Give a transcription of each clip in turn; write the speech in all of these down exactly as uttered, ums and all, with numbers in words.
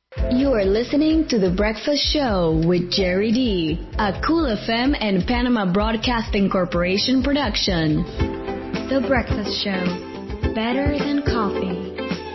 You are listening to The Breakfast Show with Jerry D, a Cool F M and Panama Broadcasting Corporation production. The Breakfast Show, better than coffee.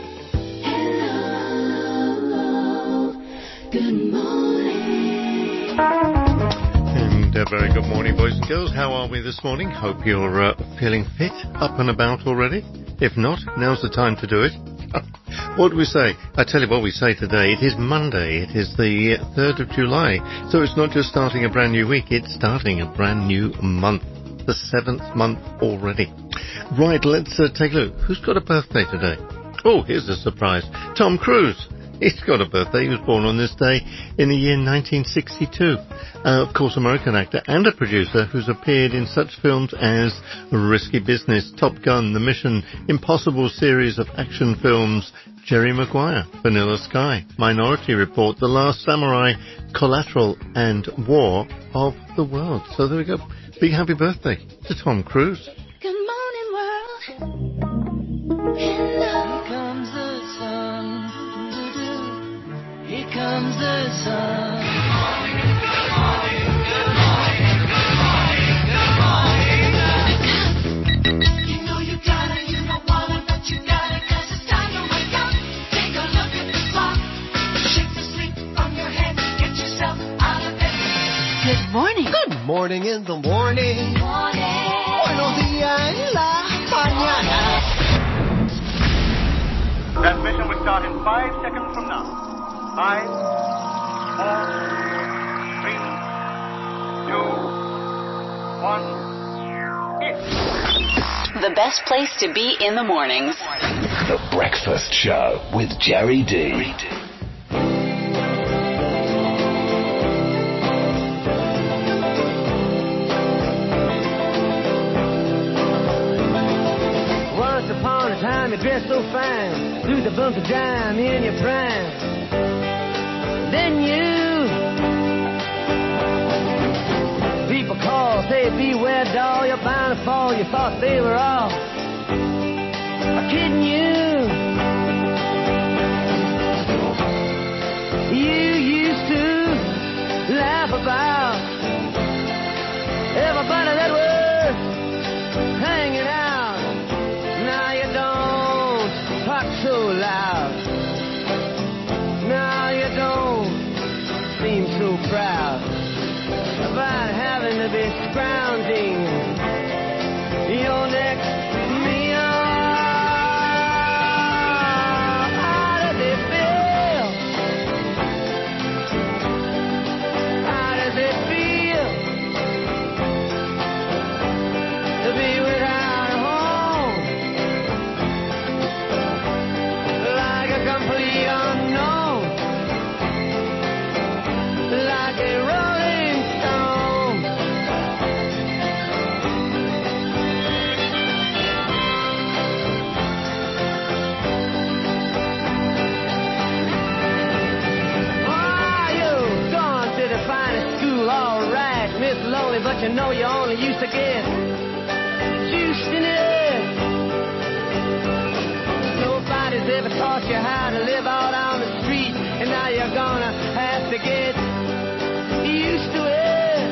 Hello, good morning. And a very good morning, boys and girls. How are we this morning? Hope you're uh, feeling fit, up and about already. If not, now's the time to do it. What do we say? I tell you what we say today. It is Monday. It is the third of July. So it's not just starting a brand new week, it's starting a brand new month. The seventh month already. Right, let's uh, take a look. Who's got a birthday today? Oh, here's a surprise. Tom Cruise. He's got a birthday. He was born on this day in the year nineteen sixty-two. Uh, of course, American actor and a producer who's appeared in such films as Risky Business, Top Gun, The Mission, Impossible series of action films, Jerry Maguire, Vanilla Sky, Minority Report, The Last Samurai, Collateral, and War of the World. So there we go. Big happy birthday to Tom Cruise. Good morning, world. Hello. Here comes the sun. Here comes the sun. Good morning, good morning, good morning, good morning, good morning. You know you gotta, you don't wanna, but you gotta, 'cause it's time to wake up. Take a look at the clock. Shake the sleep from your head. Get yourself out of bed. Good morning. Good morning in the morning. Morning. Buenos días en la mañana. Transmission will start in five seconds from now. Five, four, three, two, one, hit. The best place to be in the mornings. The Breakfast Show with Jerry D. Once upon a time you dressed so fine, threw the bump of dime in your prime. Then you, people call, say beware doll, you're bound to fall, you thought they were all kidding you. You used to laugh about everybody that was hanging out. Now you don't talk so loud. Now you don't seem so proud about having to be scrounging your next meal. How does it feel? How does it feel to be without a home? Like a complete unknown, like a rolling stone. Oh, you've gone to the finest school, all right, Miss Lonely, but you know you only used to get juiced in it. Nobody's ever taught you how to live out on the street, and now you're gonna have to get used to it.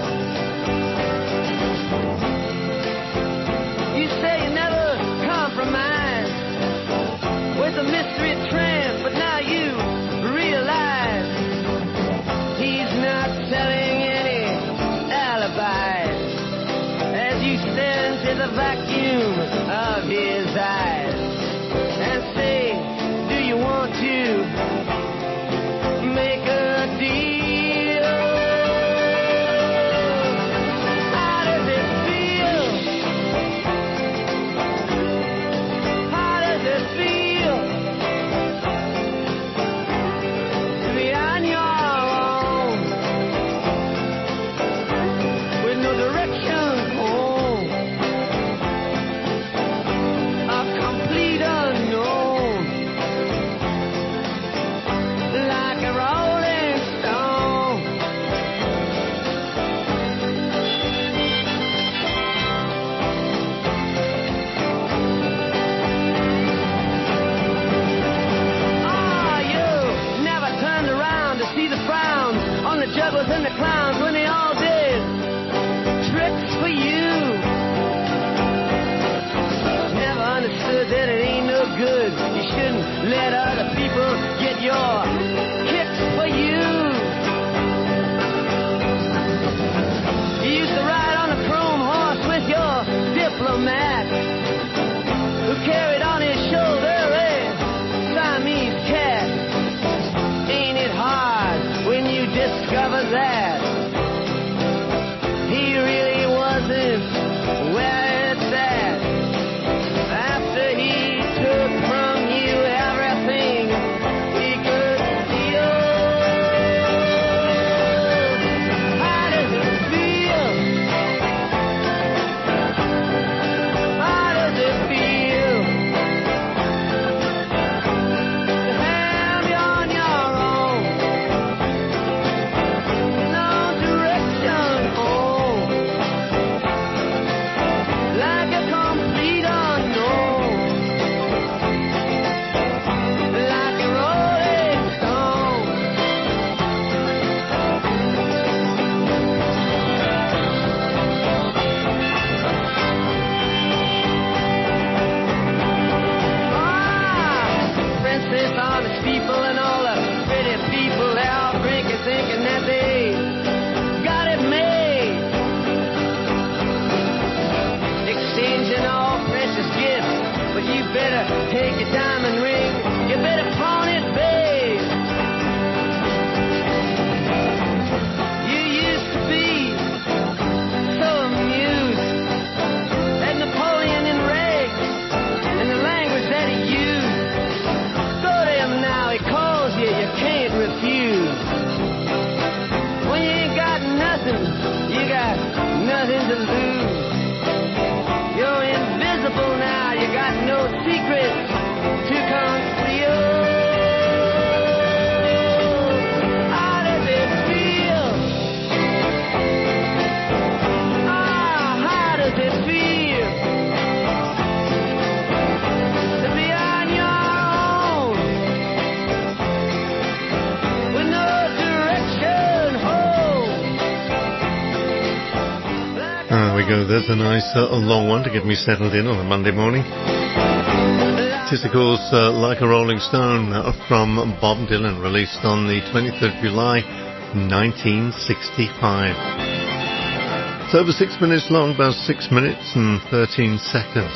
You say you never compromise with a mystery tramp, but now you realize he's not telling any alibis as you stare into the vacuum of his eyes and say, do you want to make a deal? the clowns when they all did tricks for you. Never understood that it ain't no good. You shouldn't let other people get your kicks for you. You used to ride on a chrome horse with your diplomat, who carried on his shoulder a Siamese cat. Ain't it hard when you discover that he really wasn't where it's at? After he took from you everything he could steal. How does it feel? How does it feel to have you on your own? No direction home, like a complete unknown, like a rolling stone. Ah, princess on the steeple and all the pretty people, they all drinking, thinking that they got it made, exchanging all precious gifts. But you better take your diamond ring, you better pawn it, babe. You used to be so amused at Napoleon and rags and the language that he used. Go to him now, he calls you, you can't refuse. When you ain't got nothing, you got nothing to lose. You're invisible now, you got no secrets to conceal. How does it feel? Ah, how does it feel to be on your own with no direction home? There we go. There's a nice uh, long one to get me settled in on a Monday morning. It is, of course, uh, Like a Rolling Stone uh, from Bob Dylan, released on the twenty-third of July, nineteen sixty-five. It's over six minutes long, about six minutes and thirteen seconds.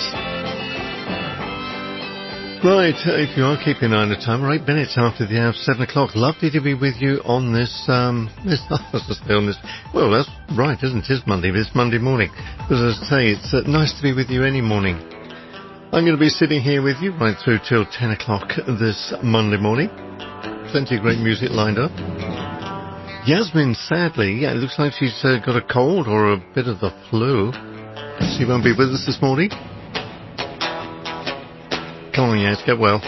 Right, uh, if you are keeping an eye on the time, we're eight minutes after the hour of seven o'clock. Lovely to be with you on this, um, this, I was to say on this, well, that's right, isn't it? It's Monday, this Monday morning. As I say, it's uh, nice to be with you any morning. I'm going to be sitting here with you right through till ten o'clock this Monday morning. Plenty of great music lined up. Yasmin, sadly, yeah, it looks like she's uh, got a cold or a bit of the flu. She won't be with us this morning. Come on, Yas, get well.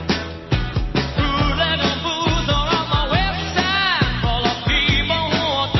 People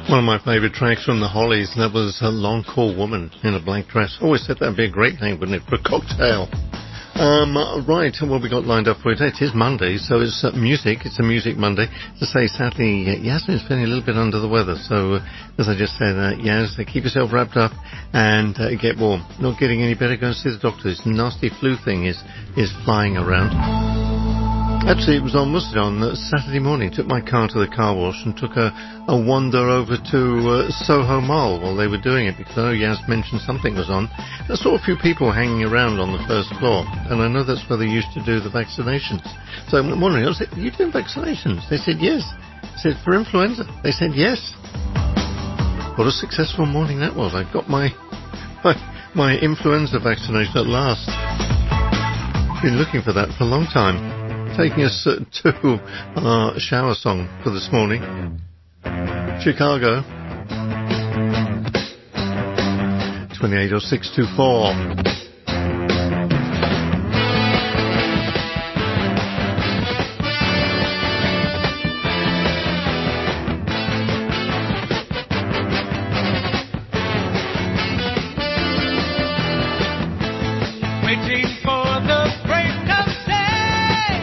One of my favourite tracks from the Hollies, and that was A Long Cool Woman in a Black Dress. Always said that'd be a great name, wouldn't it, for a cocktail? Um, right, what we got lined up for today? It is Monday, so it's uh, music. It's a Music Monday. To say, sadly, uh, Yasmin's feeling a little bit under the weather, so uh, as I just said, uh, Yas, uh, keep yourself wrapped up and uh, get warm. Not getting any better, go and see the doctor. This nasty flu thing is, is flying around. Actually, it was on, was it on uh, Saturday morning. Took my car to the car wash and took a, a wander over to uh, Soho Mall while they were doing it, because I know Yas mentioned something was on. I saw a few people hanging around on the first floor, and I know that's where they used to do the vaccinations. So I'm wondering, I said, are you doing vaccinations? They said yes. I said, for influenza? They said yes. What a successful morning that was. I got my, my, my influenza vaccination at last. Been looking for that for a long time. Taking us uh, to our shower song for this morning. Chicago. twenty-eight oh six two four. Waiting for the break of day,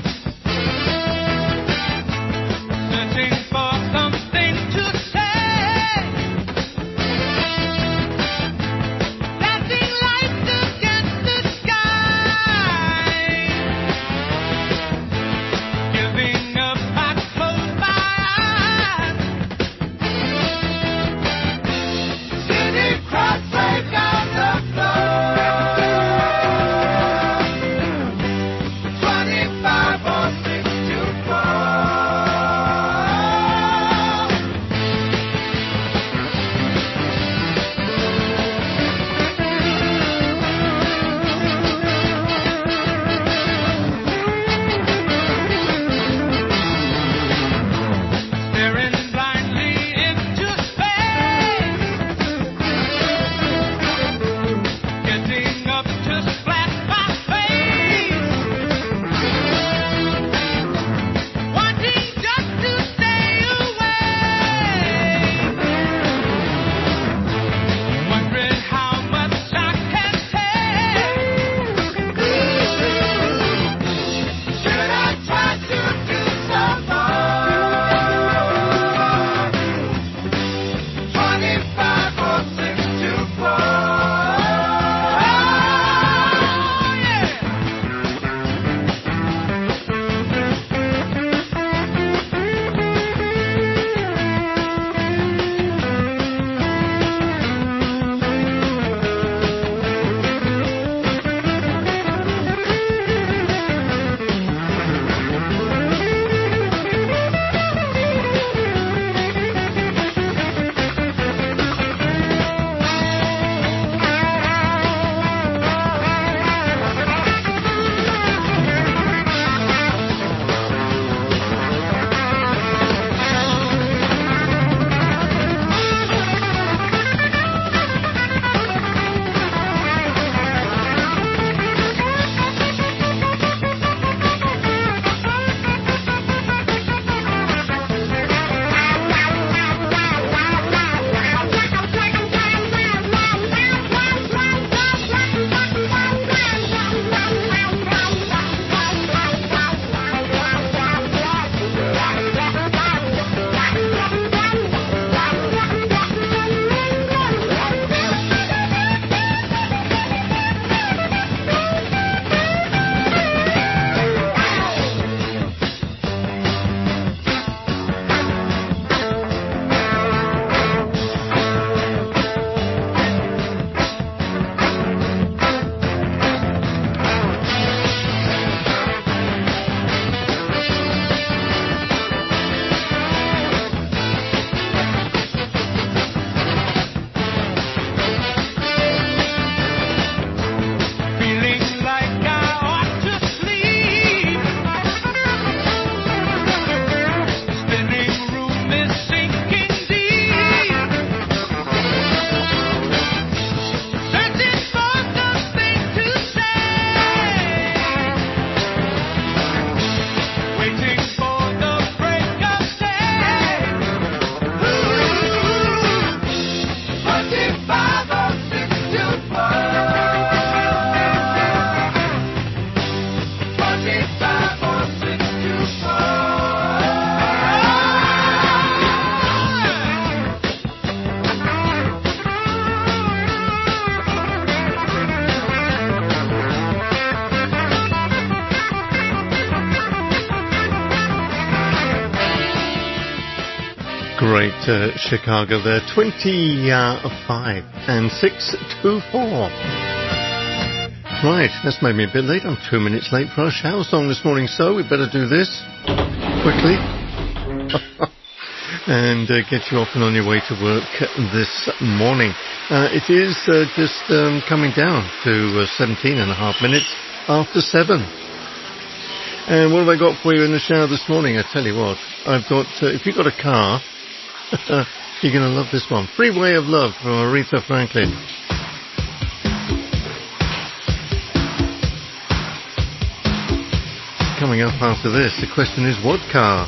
searching for something to say, passing life. Great uh, Chicago there. twenty-five and six twenty-four. Right, that's made me a bit late. I'm two minutes late for our shower song this morning, so we better do this quickly and uh, get you off and on your way to work this morning. Uh, it is uh, just um, coming down to uh, seventeen and a half minutes after seven. And what have I got for you in the shower this morning? I tell you what, I've got, uh, if you've got a car, you're going to love this one. Freeway of Love from Aretha Franklin. Coming up after this, the question is, what car?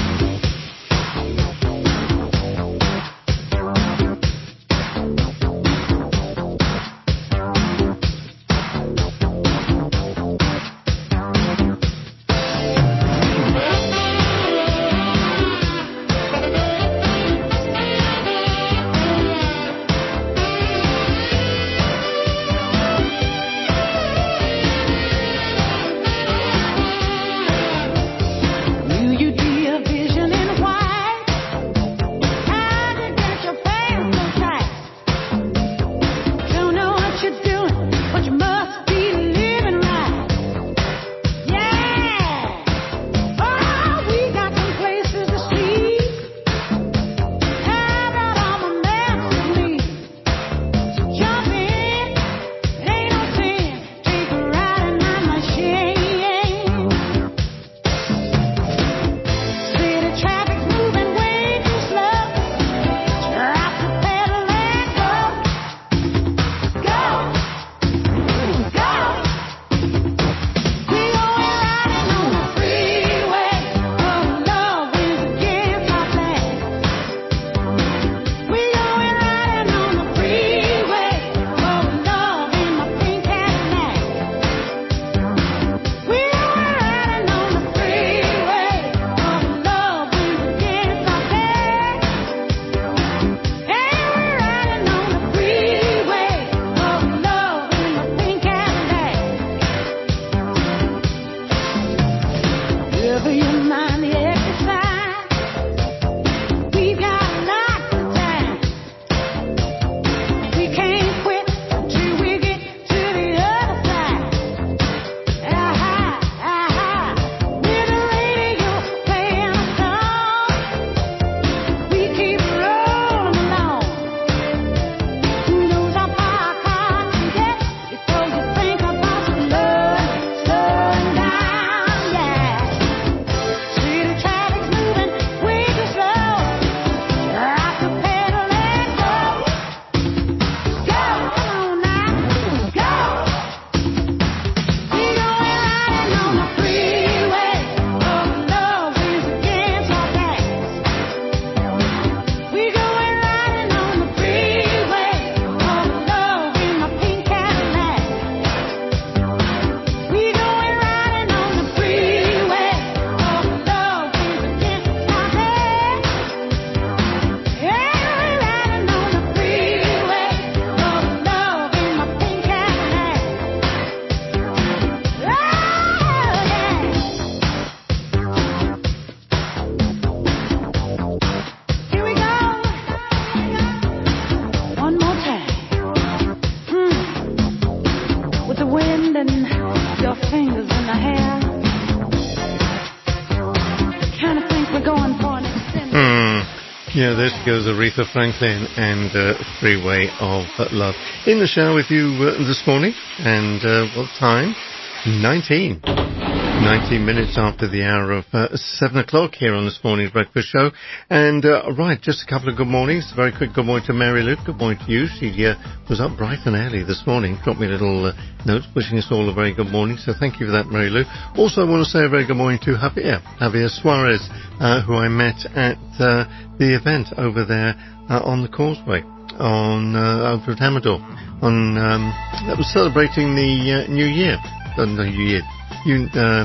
Yeah, there she goes, Aretha Franklin and uh, Freeway of Love. In the shower with you uh, this morning, and uh, what time? nineteen. nineteen minutes after the hour of uh, seven o'clock here on this morning's breakfast show. And, uh, right, just a couple of good mornings. A very quick good morning to Mary Lou. Good morning to you. She uh, was up bright and early this morning. Dropped me a little uh, note wishing us all a very good morning. So thank you for that, Mary Lou. Also, I want to say a very good morning to Javier, Javier Suarez, uh, who I met at uh, the event over there uh, on the Causeway, on uh, over at Amador. On, um, that was celebrating the uh, New Year. Uh, the New Year. You, uh,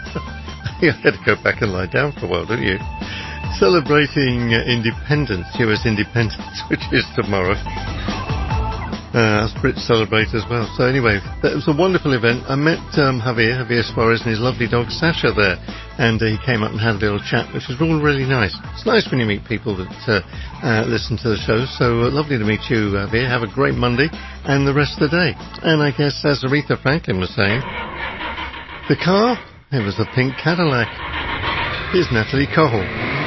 you had to go back and lie down for a while, don't you? Celebrating uh, independence, U S independence, which is tomorrow. Uh, us Brits celebrate as well. So anyway, it was a wonderful event. I met um, Javier, Javier Suarez and his lovely dog Sasha there, and uh, he came up and had a little chat, which was all really nice. It's nice when you meet people that uh, uh, listen to the show, so uh, lovely to meet you, Javier. Have a great Monday and the rest of the day. And I guess, as Aretha Franklin was saying, the car, it was a pink Cadillac. Here's Natalie Cole.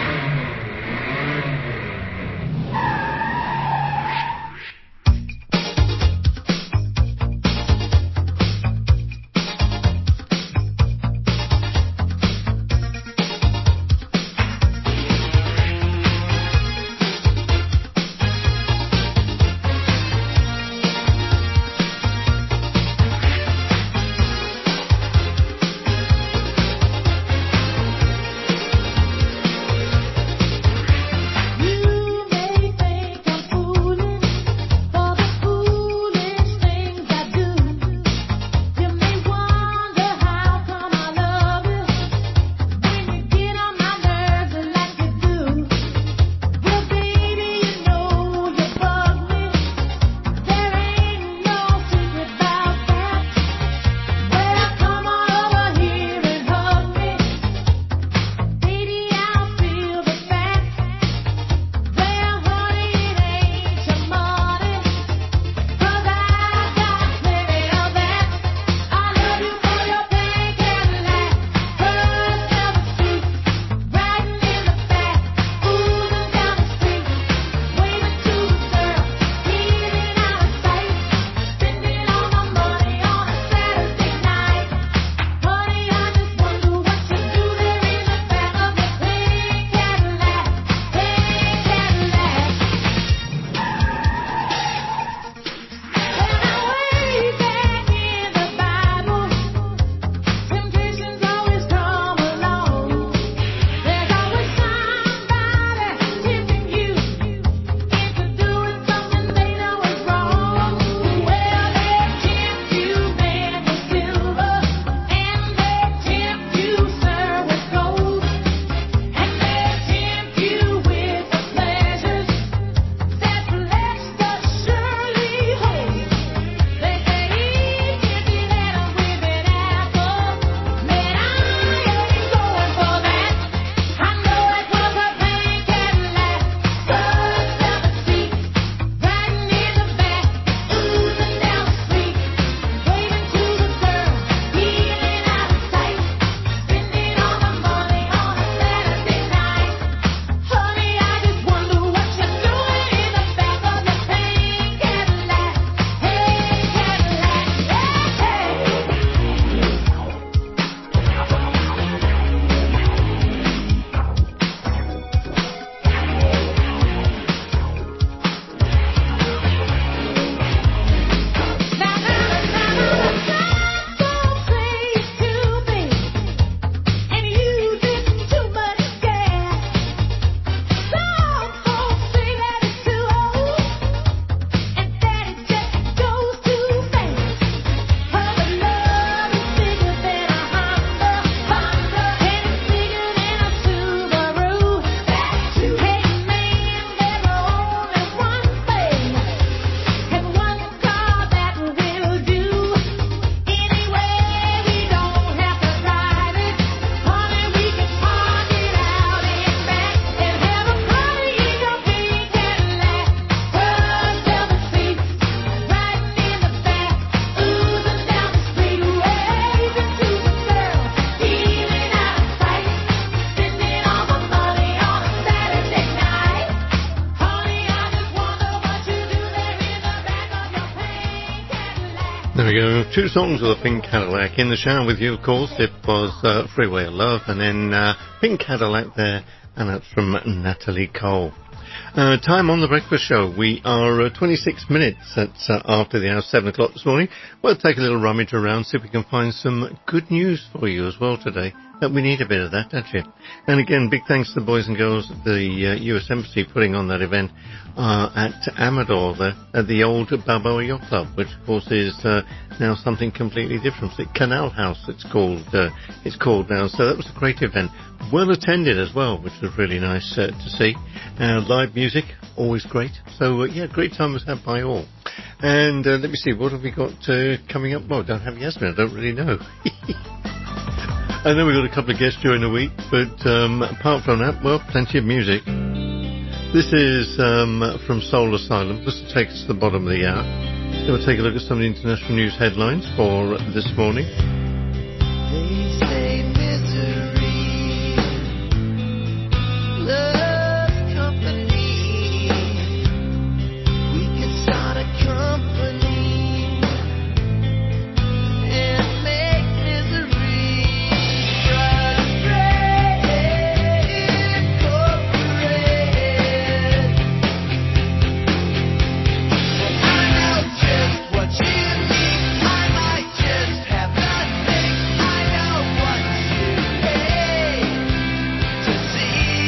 There we go. Two songs with a Pink Cadillac. In the Shower with You, of course, it was uh, Freeway of Love, and then uh, Pink Cadillac there, and that's from Natalie Cole. Uh, time on the breakfast show. We are uh, twenty-six minutes at, uh, after the hour, seven o'clock this morning. We'll take a little rummage around, see if we can find some good news for you as well today. That we need a bit of that, don't you? And again, big thanks to the boys and girls at the uh, U S Embassy putting on that event uh, at Amador, there, at the old Balboa Yacht Club, which of course is uh, now something completely different. It's the Canal House, it's called, uh, it's called now. So that was a great event. Well attended as well, which was really nice uh, to see. Uh, live music, always great. So uh, yeah, great time was had by all. And uh, let me see, what have we got uh, coming up? Well, I don't have Yasmin, I don't really know. I know we've got a couple of guests during the week, but um, apart from that, well, plenty of music. This is um, from Soul Asylum. This will take us to the bottom of the hour. Then we'll take a look at some of the international news headlines for this morning. They say misery loves company. We could start a company and make misery frustrated, incorporated. I know just what you need. I might just have nothing. I know what you pay to see.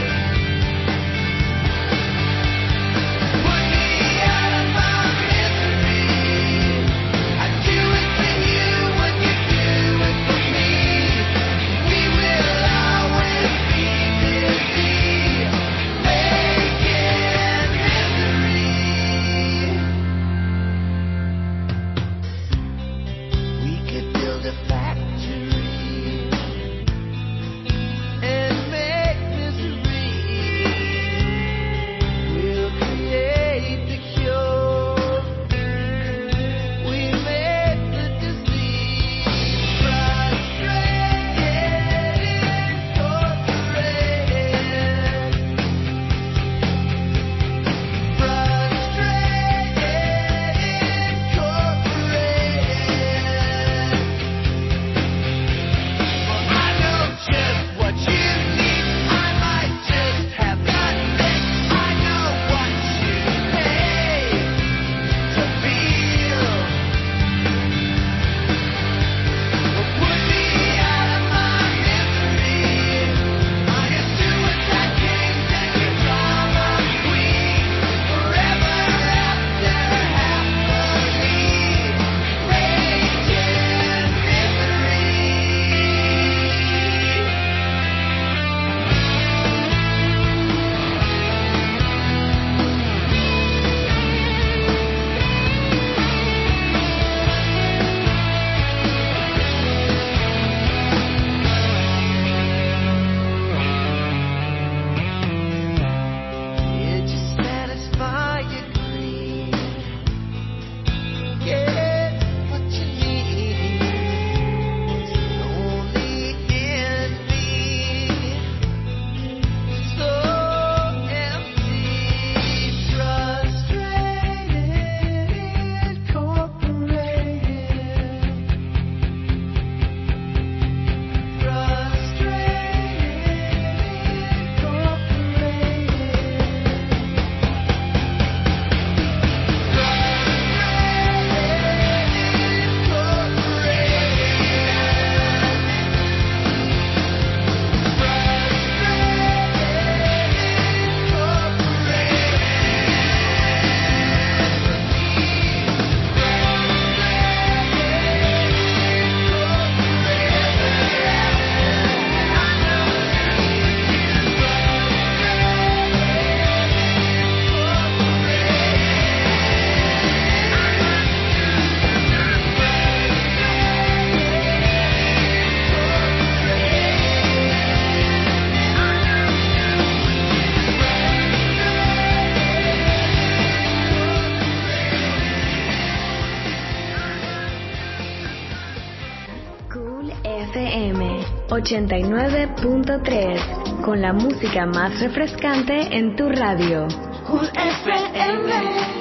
Put me out of my misery. I do it for you when you do it for me. We will always be busy making misery. We could build a factory and make misery. We'll create the cure. We make the disease frustrated, incorporated. Frustrated, incorporated. Well, I know just what you need. I might just have nothing. I know what you pay to feel. Well, put me out of my misery. I used to attack kings and you drama queen. Forever after happily making misery. Did you satisfy your greed? Get what you need. Was it only in me? So empty, frustrated, incorporated. Frustrated, Cool F M ochenta y nueve punto tres, con la música más refrescante en tu radio. Cool F M.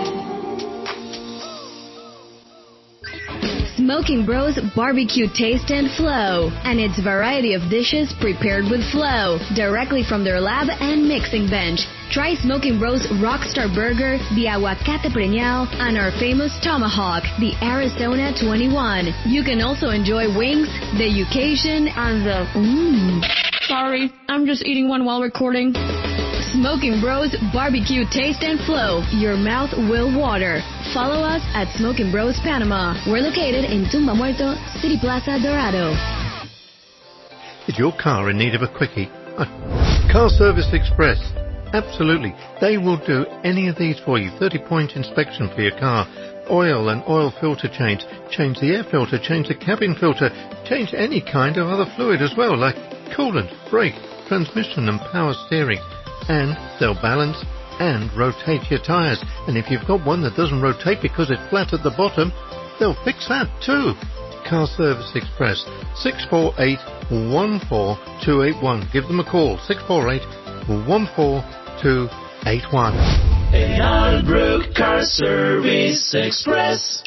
Smoking Bros Barbecue Taste and Flow, and its variety of dishes prepared with flow, directly from their lab and mixing bench. Try Smoking Bros Rockstar Burger, the Aguacate Preñao, and our famous Tomahawk, the Arizona twenty-one. You can also enjoy wings, the Yucation, and the... Mmm. Sorry, I'm just eating one while recording. Smoking Bros Barbecue Taste and Flow. Your mouth will water. Follow us at Smoking Bros Panama. We're located in Tumba Muerto, City Plaza, Dorado. Is your car in need of a quickie? Car Service Express. Absolutely. They will do any of these for you. thirty point inspection for your car. oil and oil filter change, change the air filter, change the cabin filter, change any kind of other fluid as well, like coolant, brake, transmission and power steering. And they'll balance and rotate your tyres. And if you've got one that doesn't rotate because it's flat at the bottom, they'll fix that too. Car Service Express, six four eight, one four two eight one. Give them a call, six four eight, one four two eight one. En Albrook Car Service Express.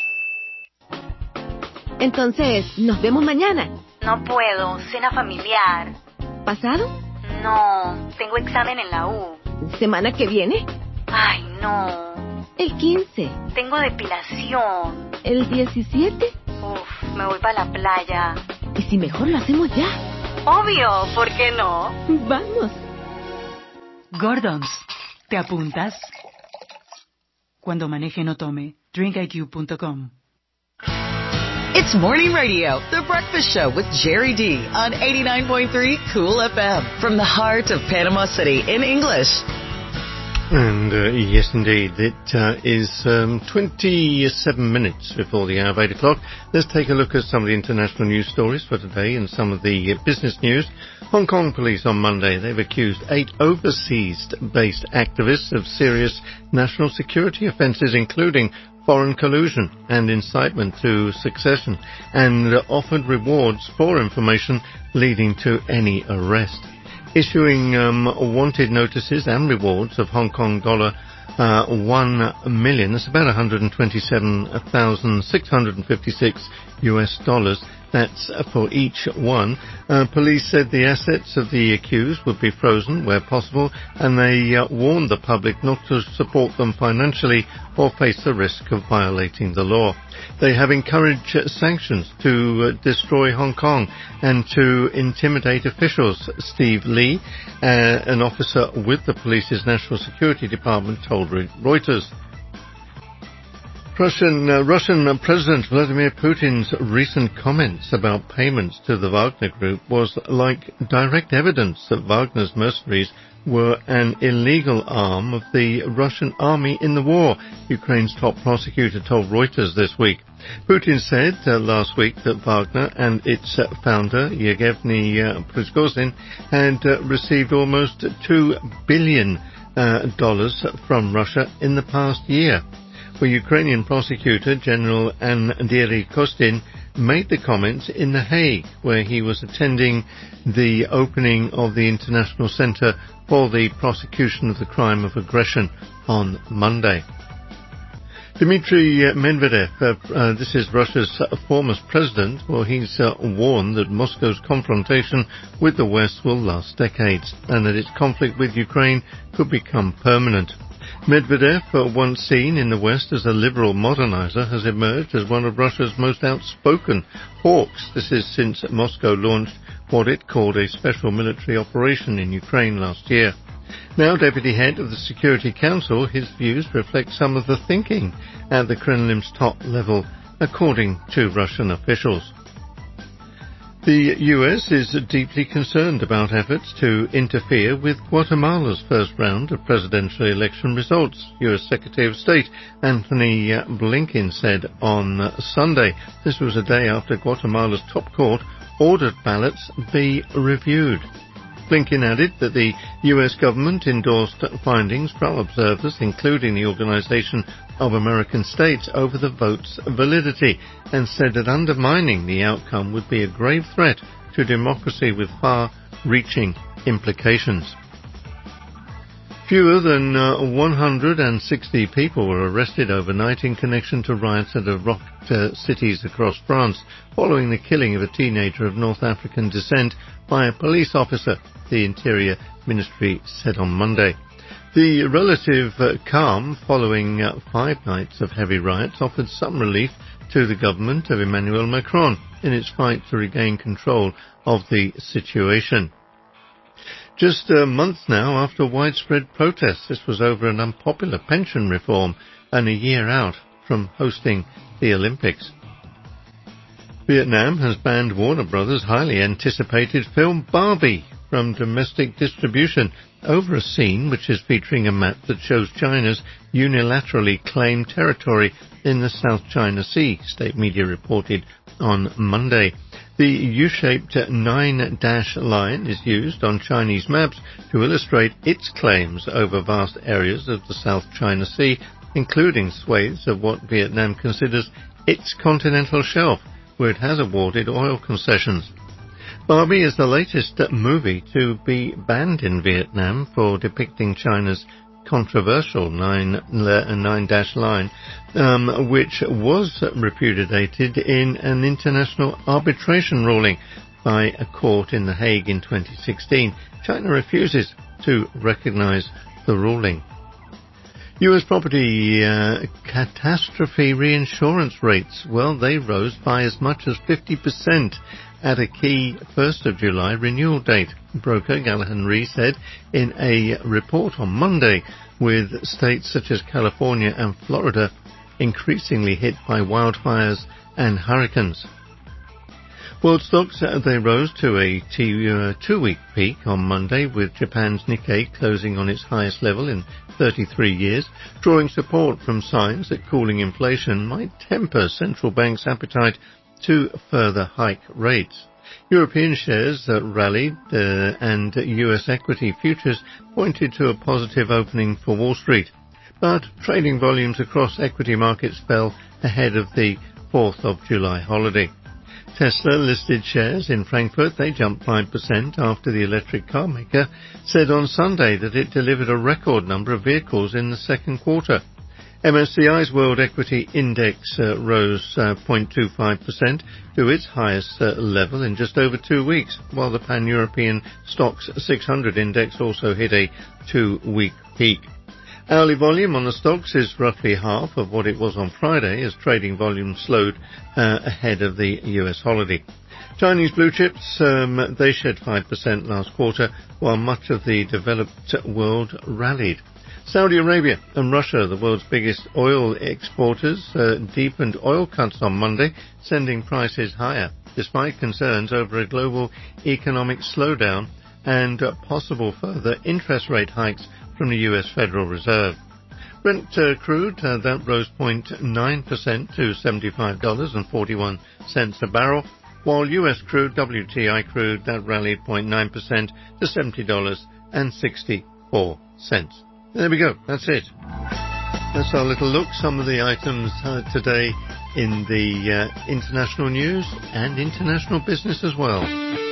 Entonces, ¿nos vemos mañana? No puedo, cena familiar. ¿Pasado? No, tengo examen en la U. ¿Semana que viene? Ay, no. El quince. Tengo depilación. ¿El diecisiete? Uf, me voy para la playa. ¿Y si mejor lo hacemos ya? Obvio, ¿por qué no? Vamos. Gordons, ¿te apuntas? Cuando maneje no tome. drink I Q punto com. It's Morning Radio, The Breakfast Show with Jerry D on eighty-nine point three Cool F M from the heart of Panama City in English. And uh, yes, indeed, it uh, is um, twenty-seven minutes before the hour of eight o'clock. Let's take a look at some of the international news stories for today and some of the uh, business news. Hong Kong police on Monday, they've accused eight overseas-based activists of serious national security offences, including foreign collusion and incitement to secession, and uh, offered rewards for information leading to any arrest. Issuing um, wanted notices and rewards of Hong Kong dollar uh, one million, that's about one hundred twenty-seven thousand six hundred fifty-six U S dollars. That's for each one. Uh, police said the assets of the accused would be frozen where possible, and they uh, warned the public not to support them financially or face the risk of violating the law. They have encouraged uh, sanctions to uh, destroy Hong Kong and to intimidate officials. Steve Lee, uh, an officer with the police's National Security Department, told Reuters. Russian, uh, Russian President Vladimir Putin's recent comments about payments to the Wagner Group was like direct evidence that Wagner's mercenaries were an illegal arm of the Russian army in the war, Ukraine's top prosecutor told Reuters this week. Putin said uh, last week that Wagner and its uh, founder, Yevgeny uh, Prigozhin, had uh, received almost two billion dollars uh, from Russia in the past year. Well, Ukrainian prosecutor General Andriy Kostin made the comments in The Hague, where he was attending the opening of the International Centre for the Prosecution of the Crime of Aggression on Monday. Dmitry Medvedev, uh, uh, this is Russia's uh, former president, well, he's uh, warned that Moscow's confrontation with the West will last decades and that its conflict with Ukraine could become permanent. Medvedev, uh, once seen in the West as a liberal modernizer, has emerged as one of Russia's most outspoken hawks. This is since Moscow launched what it called a special military operation in Ukraine last year. Now deputy head of the Security Council, his views reflect some of the thinking at the Kremlin's top level, according to Russian officials. The U S is deeply concerned about efforts to interfere with Guatemala's first round of presidential election results, U S Secretary of State Antony Blinken said on Sunday. This was a day after Guatemala's top court ordered ballots be reviewed. Blinken added that the U S government endorsed findings from observers, including the Organization of American States, over the vote's validity, and said that undermining the outcome would be a grave threat to democracy with far-reaching implications. Fewer than uh, one hundred sixty people were arrested overnight in connection to riots that have rocked uh, cities across France following the killing of a teenager of North African descent by a police officer, the Interior Ministry said on Monday. The relative uh, calm following uh, five nights of heavy riots offered some relief to the government of Emmanuel Macron in its fight to regain control of the situation. Just a month now after widespread protests, this was over an unpopular pension reform and a year out from hosting the Olympics. Vietnam has banned Warner Brothers' highly anticipated film Barbie from domestic distribution over a scene which is featuring a map that shows China's unilaterally claimed territory in the South China Sea, state media reported on Monday. The U-shaped nine-dash line is used on Chinese maps to illustrate its claims over vast areas of the South China Sea, including swathes of what Vietnam considers its continental shelf, where it has awarded oil concessions. Barbie is the latest movie to be banned in Vietnam for depicting China's controversial nine, nine-dash line, um, which was repudiated in an international arbitration ruling by a court in The Hague in twenty sixteen. China refuses to recognize the ruling. U S property uh, catastrophe reinsurance rates, well, they rose by as much as fifty percent at a key first of July renewal date, broker Gallagher Re said in a report on Monday, with states such as California and Florida increasingly hit by wildfires and hurricanes. World stocks, uh, they rose to a two, uh, two-week peak on Monday, with Japan's Nikkei closing on its highest level in thirty-three years, drawing support from signs that cooling inflation might temper central banks' appetite to further hike rates. European shares uh, rallied uh, and U S equity futures pointed to a positive opening for Wall Street, but trading volumes across equity markets fell ahead of the fourth of July holiday. Tesla listed shares in Frankfurt. They jumped five percent after the electric car maker said on Sunday that it delivered a record number of vehicles in the second quarter. M S C I's World Equity Index uh, rose uh, zero point two five percent to its highest uh, level in just over two weeks, while the Pan-European Stoxx six hundred Index also hit a two-week peak. Hourly volume on the stocks is roughly half of what it was on Friday, as trading volume slowed uh, ahead of the U S holiday. Chinese blue chips, um, they shed five percent last quarter, while much of the developed world rallied. Saudi Arabia and Russia, the world's biggest oil exporters, uh, deepened oil cuts on Monday, sending prices higher, despite concerns over a global economic slowdown and uh, possible further interest rate hikes from the U S Federal Reserve. Brent uh, crude, uh, that rose zero point nine percent to seventy-five dollars and forty-one cents a barrel, while U S crude, W T I crude, that rallied zero point nine percent to seventy dollars and sixty-four cents. There we go. That's it. That's our little look. Some of the items uh, today in the uh, international news and international business as well.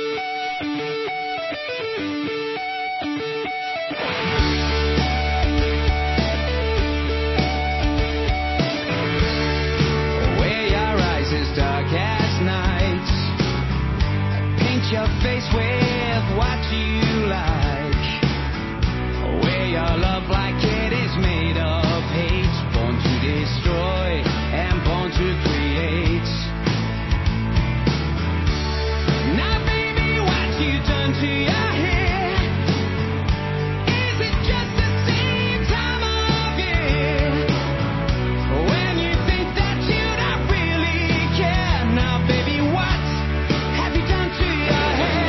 Where your eyes as dark as night, paint your face with what you like. Where your love like it is made of hate, born to destroy and born to create. Now baby, what you done to your hair? Is it just the same time of year when you think that you don't really care? Now baby, what have you done to your hair?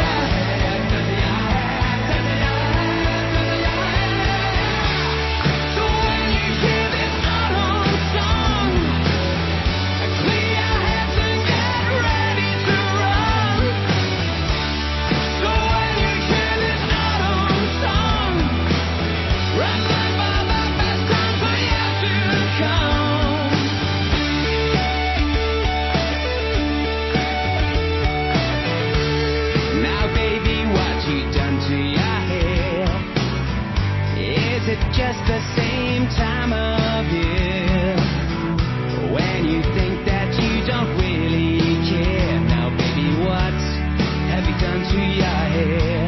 Just the same time of year when you think that you don't really care. Now baby, what have you done to your hair?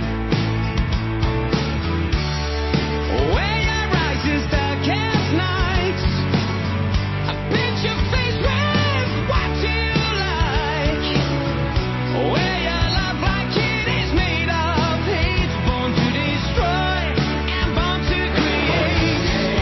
Where your eyes is dark as night, I paint your face with what you like. Where your love like it is made of hate, born to destroy and born to create.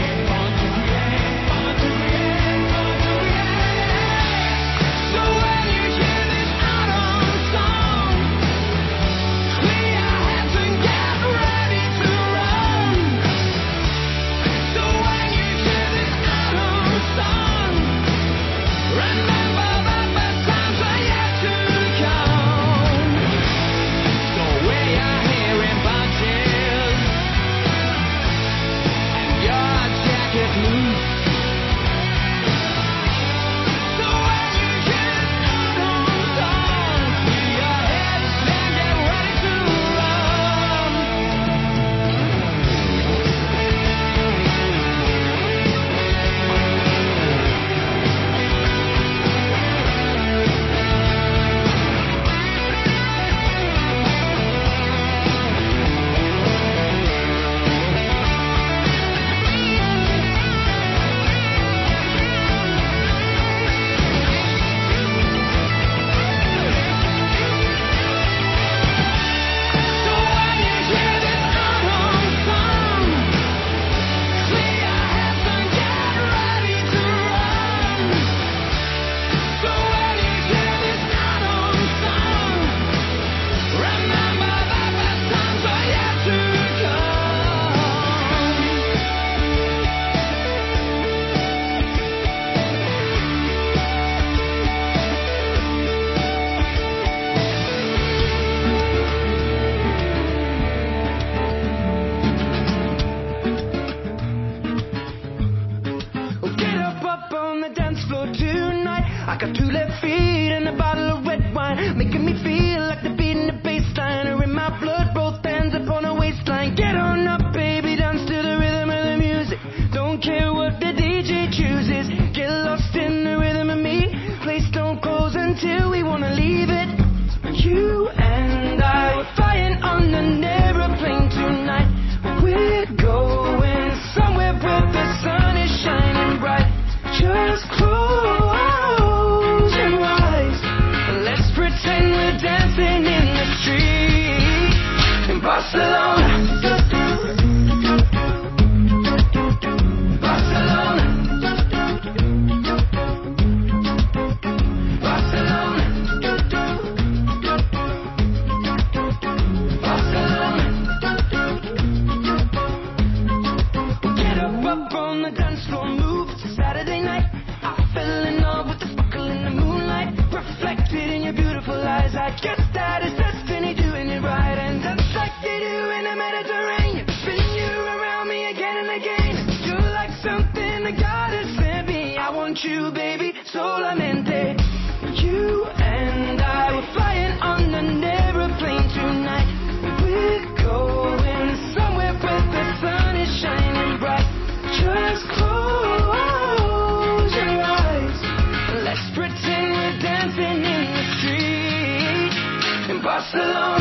You, baby, solamente. You and I were flying on an aeroplane tonight. We're going somewhere where the sun is shining bright. Just close your eyes. Let's pretend we're dancing in the street in Barcelona.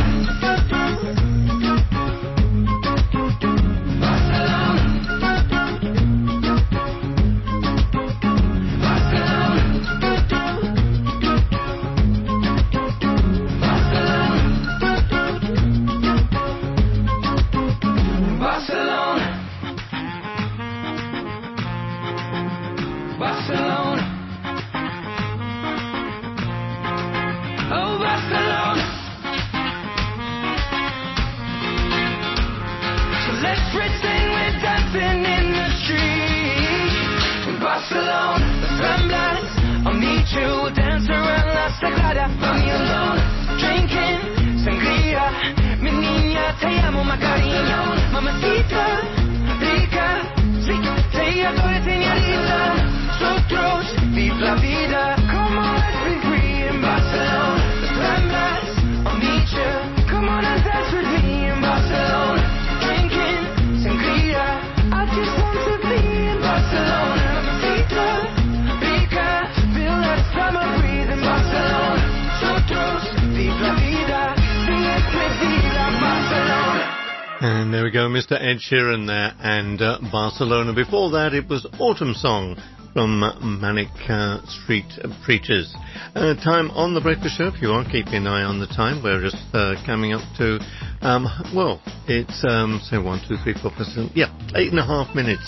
And there we go, Mister Ed Sheeran there, and uh, Barcelona. Before that, it was Autumn Song from Manic uh, Street Preachers. Uh, time on the Breakfast Show, if you are keeping an eye on the time. We're just uh, coming up to, um, well, it's, um, say, one, two, three, four, five, seven, yeah, eight and a half minutes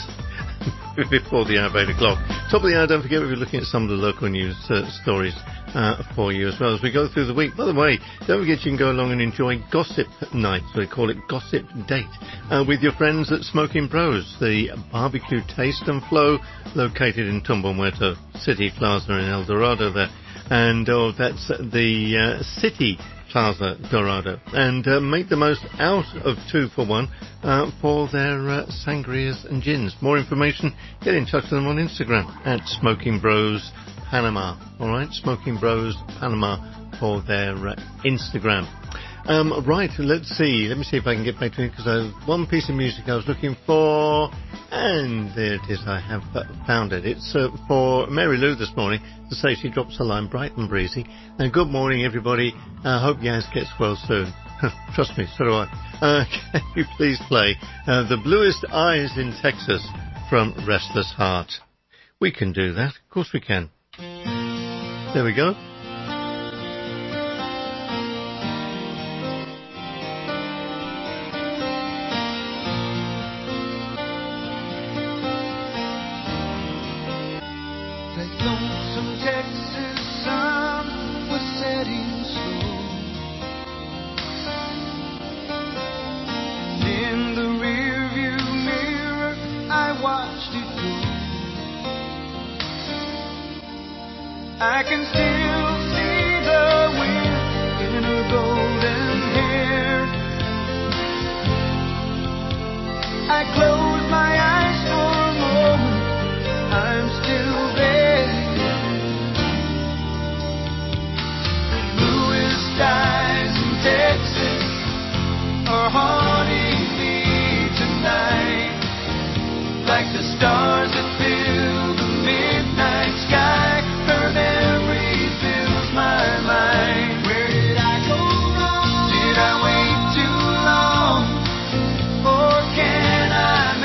before the hour of eight o'clock. Top of the hour, don't forget we'll be looking at some of the local news uh, stories uh, for you as well as we go through the week. By the way, don't forget you can go along and enjoy Gossip Night, so we call it Gossip Date, uh, with your friends at Smoking Bros, the barbecue taste and flow located in Tumbamuerto City Plaza in El Dorado there. And oh, that's the uh, City Plaza Dorado, and uh, make the most out of two for one uh, for their uh, sangrias and gins. More information, get in touch with them on Instagram at Smoking Bros Panama. All right, Smoking Bros Panama for their uh, Instagram. Um, right, let's see. Let me see if I can get back to it, because I have one piece of music I was looking for, and there it is. I have uh, found it. It's uh, for Mary Lou this morning to say she drops her line bright and breezy. And good morning, everybody. I uh, hope Yaz gets well soon. Trust me, so do I. Uh, can you please play uh, The Bluest Eyes in Texas from Restless Heart? We can do that. Of course we can. There we go. I can still see the wind in her golden hair. I close my eyes for a moment, I'm still there. Bluest eyes in Texas are haunting me tonight, like the stars that fill the midnight sky. Her memory fills my mind. Where did I go wrong? Did I wait too long? Or can I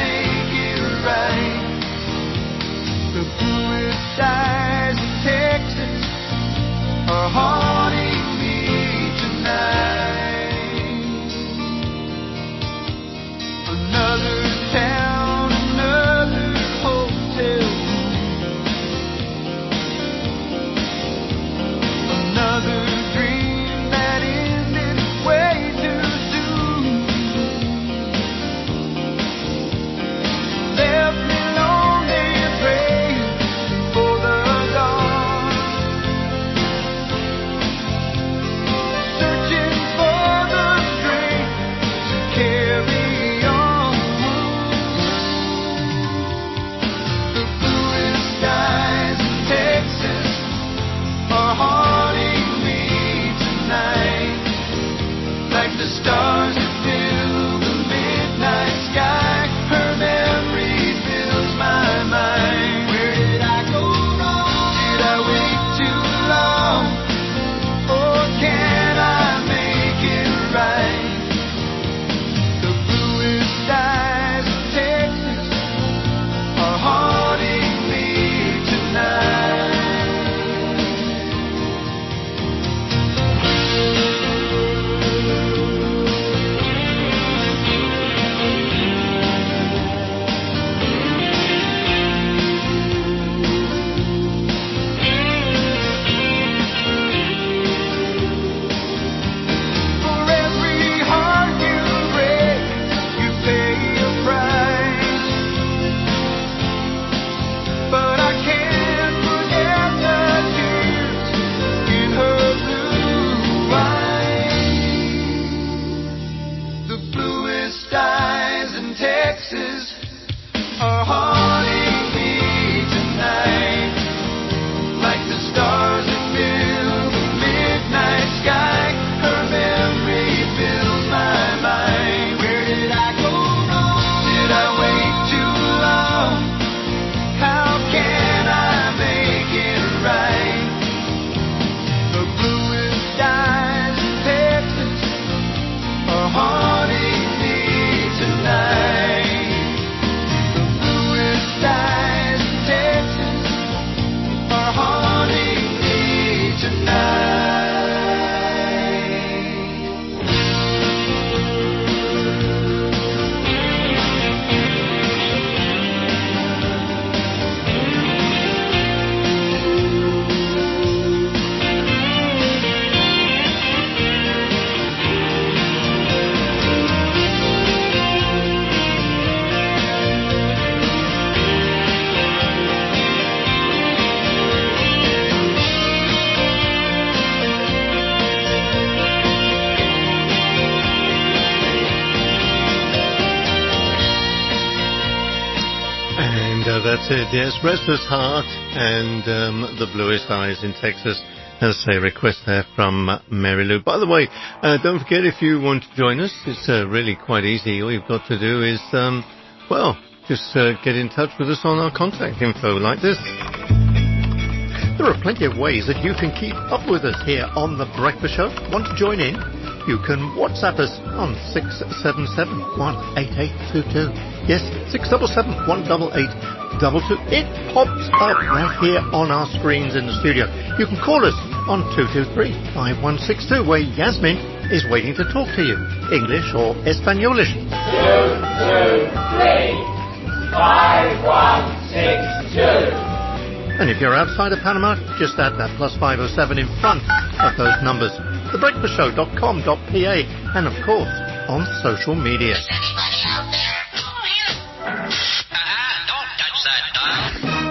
uh, that's it. Yes, Restless Heart and um, The Bluest Eyes in Texas. As a request there from uh, Mary Lou. By the way, uh, don't forget, if you want to join us, it's uh, really quite easy. All you've got to do is, um, well, just uh, get in touch with us on our contact info like this. There are plenty of ways that you can keep up with us here on The Breakfast Show. Want to join in? You can WhatsApp us on six seven seven, one eight eight two two. Yes, six seven seven, one eight eight two two. It pops up right here on our screens in the studio. You can call us on two two three, five one six two, where Yasmin is waiting to talk to you. English or Espanolish. two two three, five one six two. And if you're outside of Panama, just add that plus five oh seven in front of those numbers. the breakfast show dot com dot p a, and of course on social media. Is anybody out there? Come here. Uh-uh, don't touch that dial.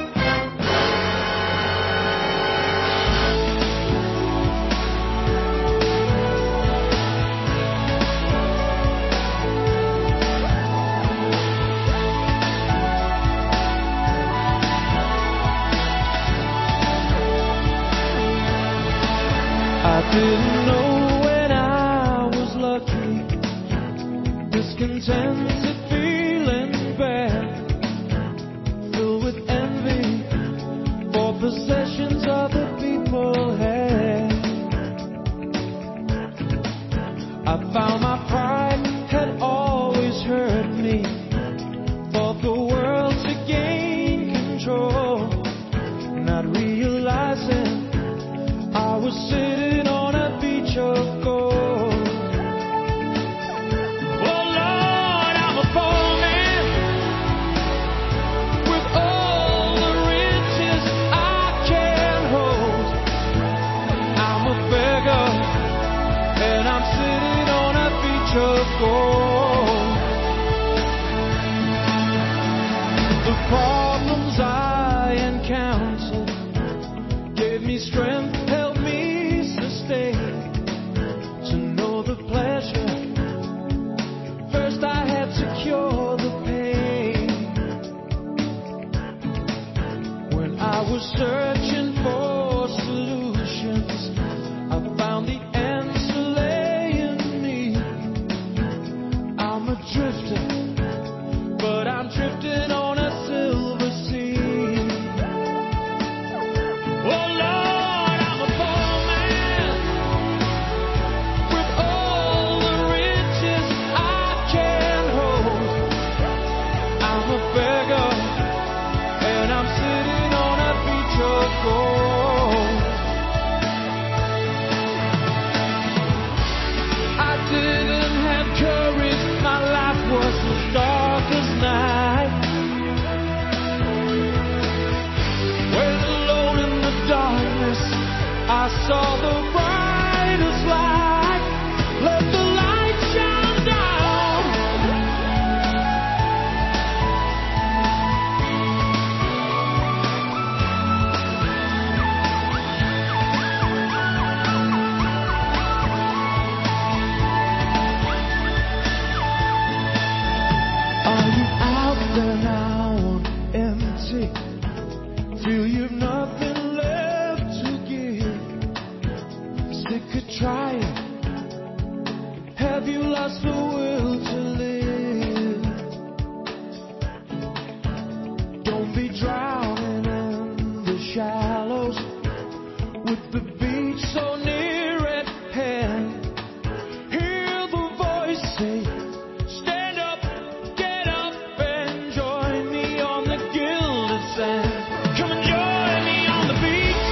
I didn't know when I was lucky, discontented, feeling bad, filled with envy for possessions other people had. I found my pride had always hurt me, thought the world to gain control, not realizing I was sitting on a beach of gold. Oh Lord, I'm a poor man with all the riches I can hold. I'm a beggar and I'm sitting on a beach of gold. The problems I encountered gave me strength, to know the pleasure. First I had to cure the pain. When I was searching for solutions, I found the answer lay in me. I'm a drifter, but I'm drifting on a silver sea. Oh Lord, I'm a poor man with all the riches I can hold. I'm a beggar and I'm sitting on a beach of gold. I didn't have courage, my life was as dark as night. When alone in the darkness, I saw the brightest light. Let the light shine down. Are you out there now on empty? Feel you've nothing left to give? Sick of trying? Have you lost the will to live? Don't be drowning in the shallows with the beach so near at hand. Hear the voice say, stand up, get up and join me on the gilded sand. Come and join me on the beach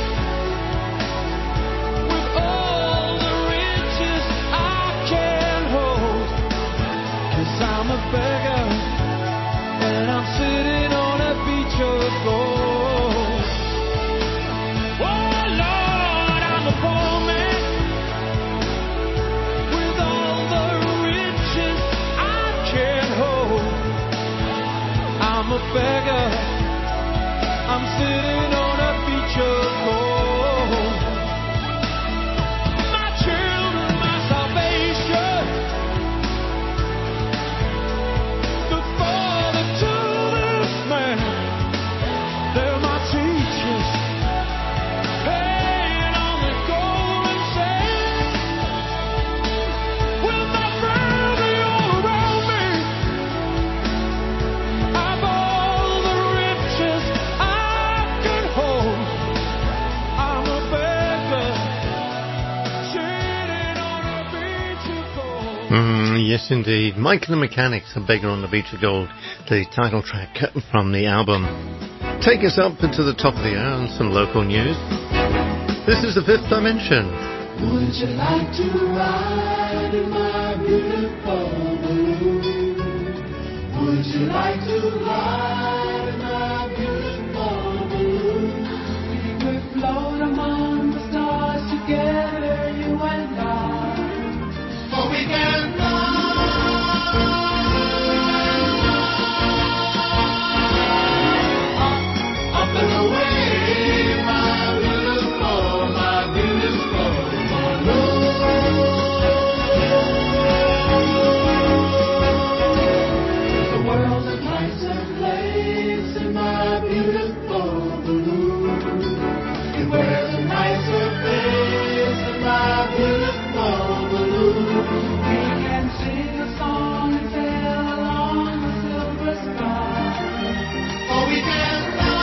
with all the riches I can hold. 'Cause I'm a beggar and I'm sitting on a beach of gold. Oh Lord, indeed. Michael and the Mechanics, A Beggar on the Beach of Gold, the title track from the album. Take us up into the top of the hour and some local news. This is the Fifth Dimension. Would you like to ride in my beautiful balloon? Would you like to ride in my beautiful balloon? We could float among the stars together, you and I. For we can fly up, up and away, my beautiful, my beautiful balloon. The world's a nicer place in my beautiful balloon. It wears a nicer face in my beautiful balloon. We can sing a song and sail along the silver sky. Or we can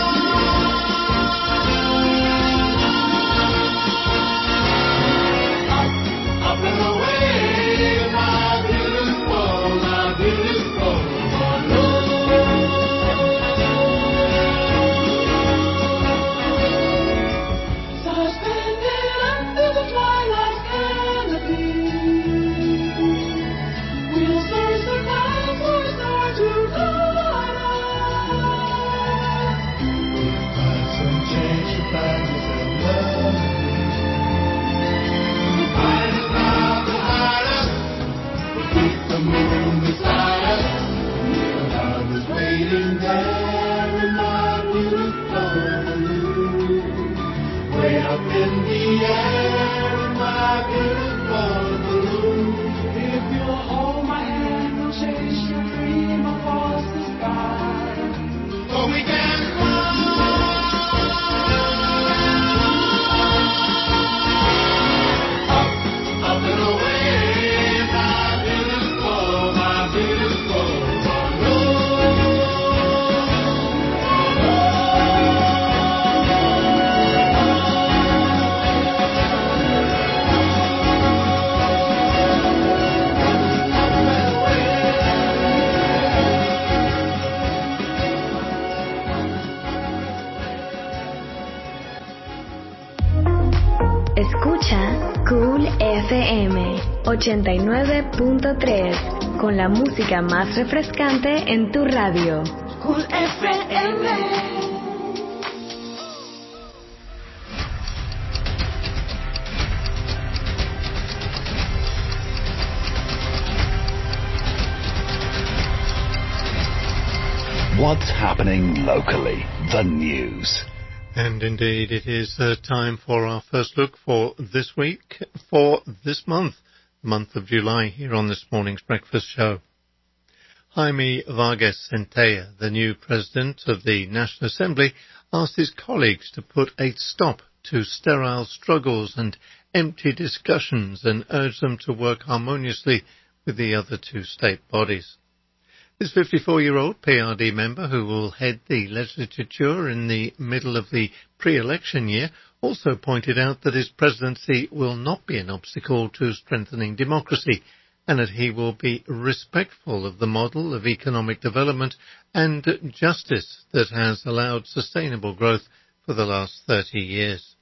fly up, up and away, my beautiful, my beautiful balloon. Suspended under the twilight canopy, we'll search the clouds for a star to guide us. We'll find some change to find yourself lovely. We'll find a cloud to hide us. We'll keep the moon beside us. Your love is waiting there in my beautiful balloon. Way up in the air in my beautiful balloon. If you'll hold my hand, we'll chase your dream across the sky. For we can fly up, up and away, my beautiful, my beautiful balloon. Escucha Cool F M ochenta y nueve punto tres con la música más refrescante en tu radio. Cool F M. What's happening locally? The news. And indeed, it is uh, time for our first look for this week, for this month, the month of July, here on this morning's breakfast show. Jaime Vargas Centella, the new president of the National Assembly, asked his colleagues to put a stop to sterile struggles and empty discussions and urged them to work harmoniously with the other two state bodies. This fifty-four-year-old P R D member, who will head the legislature in the middle of the pre-election year, also pointed out that his presidency will not be an obstacle to strengthening democracy, and that he will be respectful of the model of economic development and justice that has allowed sustainable growth for the last thirty years.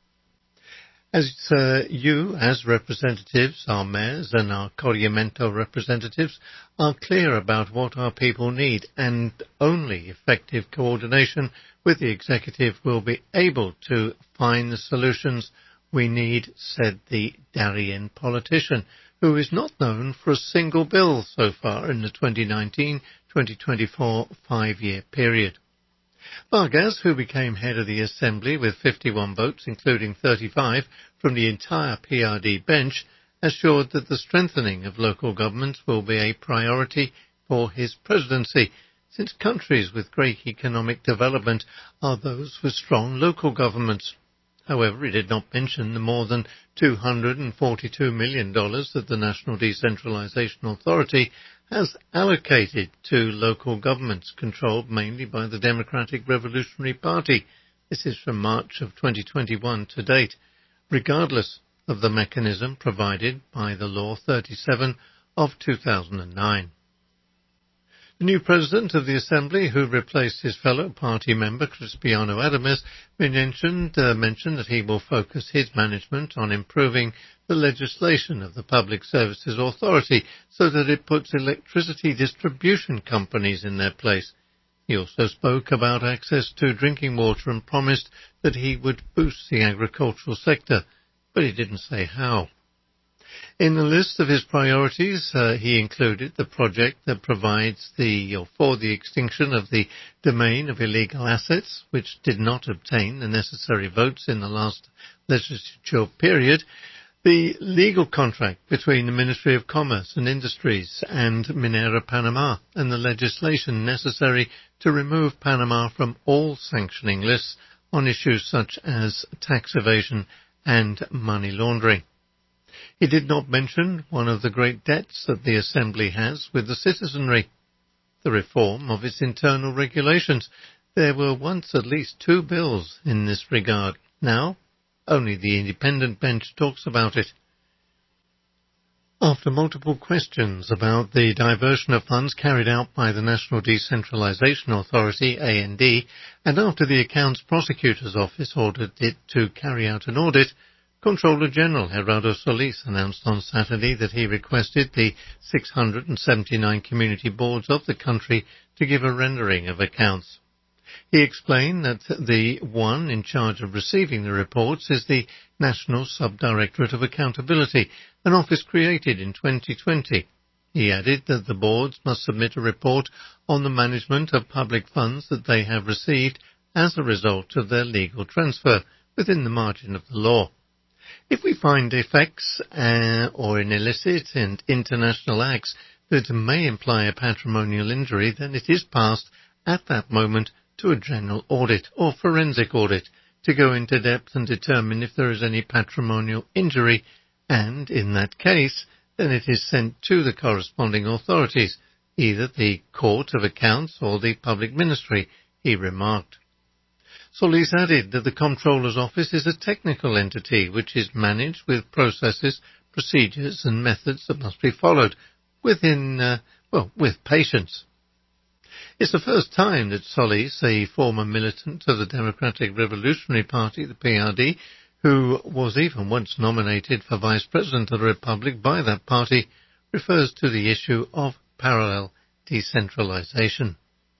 As uh, you, as representatives, our mayors and our Corriamento representatives, are clear about what our people need, and only effective coordination with the executive will be able to find the solutions we need, said the Darien politician, who is not known for a single bill so far in the twenty nineteen twenty twenty-four five-year period. Vargas, who became head of the Assembly with fifty-one votes, including thirty-five from the entire P R D bench, assured that the strengthening of local governments will be a priority for his presidency, since countries with great economic development are those with strong local governments. However, he did not mention the more than two hundred forty-two million dollars that the National Decentralization Authority has allocated to local governments controlled mainly by the Democratic Revolutionary Party. This is from March of twenty twenty-one to date. Regardless of the mechanism provided by the Law thirty-seven of two thousand nine. The new president of the Assembly, who replaced his fellow party member Cristiano Adames, mentioned, uh, mentioned that he will focus his management on improving the legislation of the Public Services Authority so that it puts electricity distribution companies in their place. He also spoke about access to drinking water and promised that he would boost the agricultural sector, but he didn't say how. In the list of his priorities, uh, he included the project that provides the, or for the extinction of the domain of illegal assets, which did not obtain the necessary votes in the last legislature period, the legal contract between the Ministry of Commerce and Industries and Minera Panama, and the legislation necessary to remove Panama from all sanctioning lists on issues such as tax evasion and money laundering. He did not mention one of the great debts that the Assembly has with the citizenry, the reform of its internal regulations. There were once at least two bills in this regard. Now, only the independent bench talks about it. After multiple questions about the diversion of funds carried out by the National Decentralization Authority, A N D, and after the Accounts Prosecutor's Office ordered it to carry out an audit, Comptroller General Gerardo Solis announced on Saturday that he requested the six hundred seventy-nine community boards of the country to give a rendering of accounts. He explained that the one in charge of receiving the reports is the National Subdirectorate of Accountability, an office created in twenty twenty. He added that the boards must submit a report on the management of public funds that they have received as a result of their legal transfer within the margin of the law. If we find defects uh, or in illicit and international acts that may imply a patrimonial injury, then it is passed at that moment to a general audit or forensic audit to go into depth and determine if there is any patrimonial injury, and in that case, then it is sent to the corresponding authorities, either the Court of Accounts or the Public Ministry, he remarked. Solis added that the Comptroller's Office is a technical entity which is managed with processes, procedures and methods that must be followed within, uh, well, with patience. It's the first time that Solis, a former militant of the Democratic Revolutionary Party, the P R D, who was even once nominated for Vice President of the Republic by that party, refers to the issue of parallel decentralization.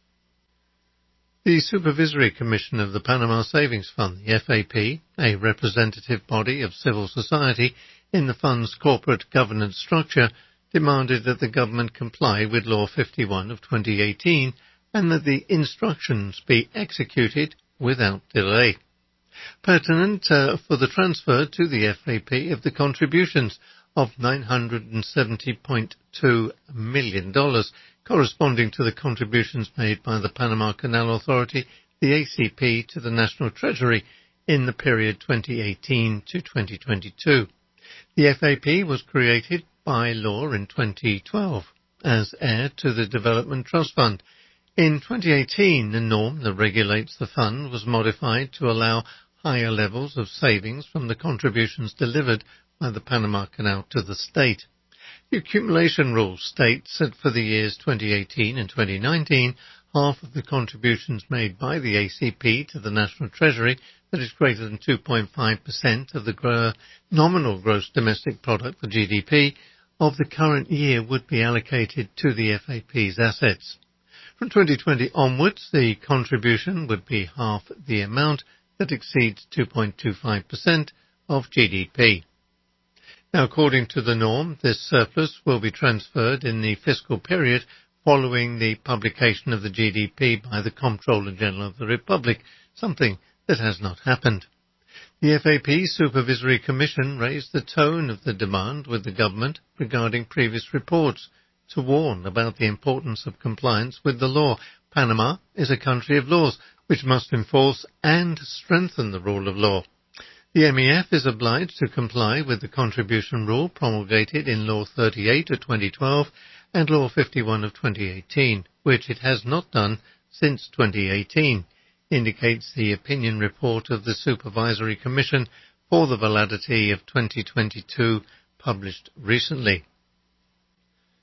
The Supervisory Commission of the Panama Savings Fund, the F A P, a representative body of civil society in the fund's corporate governance structure, demanded that the government comply with Law fifty-one of twenty eighteen and that the instructions be executed without delay. Pertinent uh, for the transfer to the F A P of the contributions of nine hundred seventy point two million dollars, corresponding to the contributions made by the Panama Canal Authority, the A C P, to the National Treasury in the period twenty eighteen to twenty twenty-two. The F A P was created by law in twenty twelve as heir to the Development Trust Fund. In twenty eighteen, the norm that regulates the fund was modified to allow higher levels of savings from the contributions delivered by the Panama Canal to the state. The accumulation rule states that for the years twenty eighteen and twenty nineteen, half of the contributions made by the A C P to the National Treasury, that is greater than two point five percent of the gro- nominal gross domestic product, the G D P, of the current year would be allocated to the F A P's assets. From twenty twenty onwards, the contribution would be half the amount that exceeds two point two five percent of G D P. Now, according to the norm, this surplus will be transferred in the fiscal period following the publication of the G D P by the Comptroller General of the Republic, something that has not happened. The F A P Supervisory Commission raised the tone of the demand with the government regarding previous reports to warn about the importance of compliance with the law. Panama is a country of laws which must enforce and strengthen the rule of law. The M E F is obliged to comply with the contribution rule promulgated in Law thirty-eight of twenty twelve and Law fifty-one of twenty eighteen, which it has not done since twenty eighteen, indicates the opinion report of the Supervisory Commission for the validity of twenty twenty-two, published recently.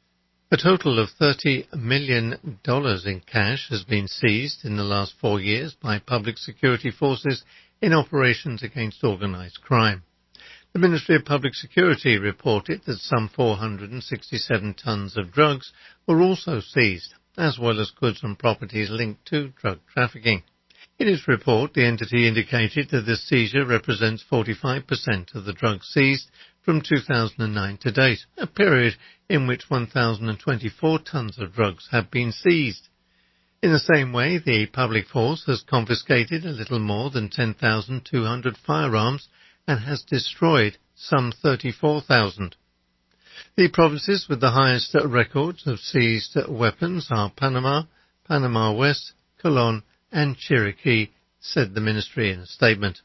A total of thirty million dollars in cash has been seized in the last four years by public security forces in operations against organized crime. The Ministry of Public Security reported that some four hundred sixty-seven tons of drugs were also seized, as well as goods and properties linked to drug trafficking. In its report, the entity indicated that this seizure represents forty-five percent of the drugs seized from two thousand nine to date, a period in which one thousand twenty-four tons of drugs have been seized. In the same way, the public force has confiscated a little more than ten thousand two hundred firearms and has destroyed some thirty-four thousand. The provinces with the highest records of seized weapons are Panama, Panama West, Colón and Chiriquí, said the ministry in a statement.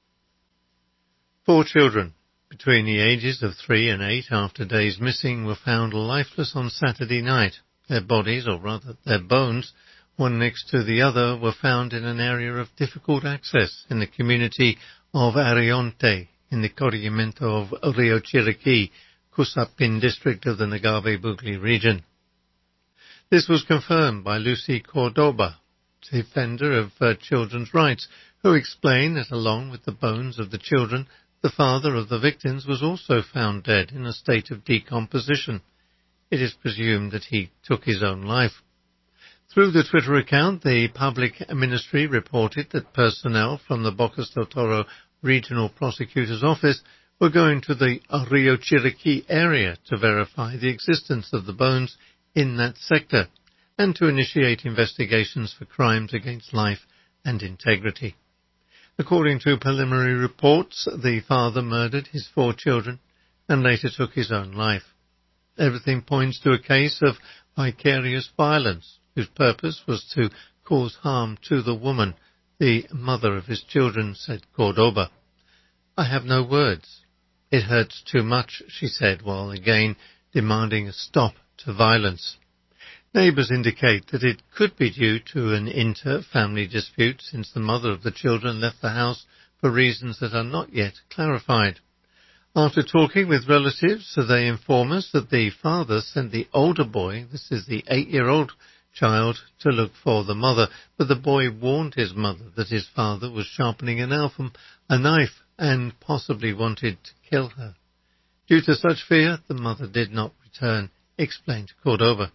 Four children between the ages of three and eight after days missing were found lifeless on Saturday night. Their bodies, or rather their bones, one next to the other, were found in an area of difficult access in the community of Arionte in the corregimiento of Rio Chiriquí, Cusapin district of the Nagave-Bugli region. This was confirmed by Lucy Cordoba, defender of uh, children's rights, who explained that along with the bones of the children, the father of the victims was also found dead in a state of decomposition. It is presumed that he took his own life. Through the Twitter account, the public ministry reported that personnel from the Bocas del Toro Regional Prosecutor's Office were going to the Rio Chiriquí area to verify the existence of the bones in that sector and to initiate investigations for crimes against life and integrity. According to preliminary reports, the father murdered his four children and later took his own life. Everything points to a case of vicarious violence, whose purpose was to cause harm to the woman, the mother of his children, said Cordoba. I have no words. It hurts too much, she said, while again demanding a stop to violence. Neighbours indicate that it could be due to an inter-family dispute since the mother of the children left the house for reasons that are not yet clarified. After talking with relatives, they inform us that the father sent the older boy, this is the eight-year-old child, to look for the mother, but the boy warned his mother that his father was sharpening a nail from a knife and possibly wanted to kill her. Due to such fear, the mother did not return, explained Cordoba.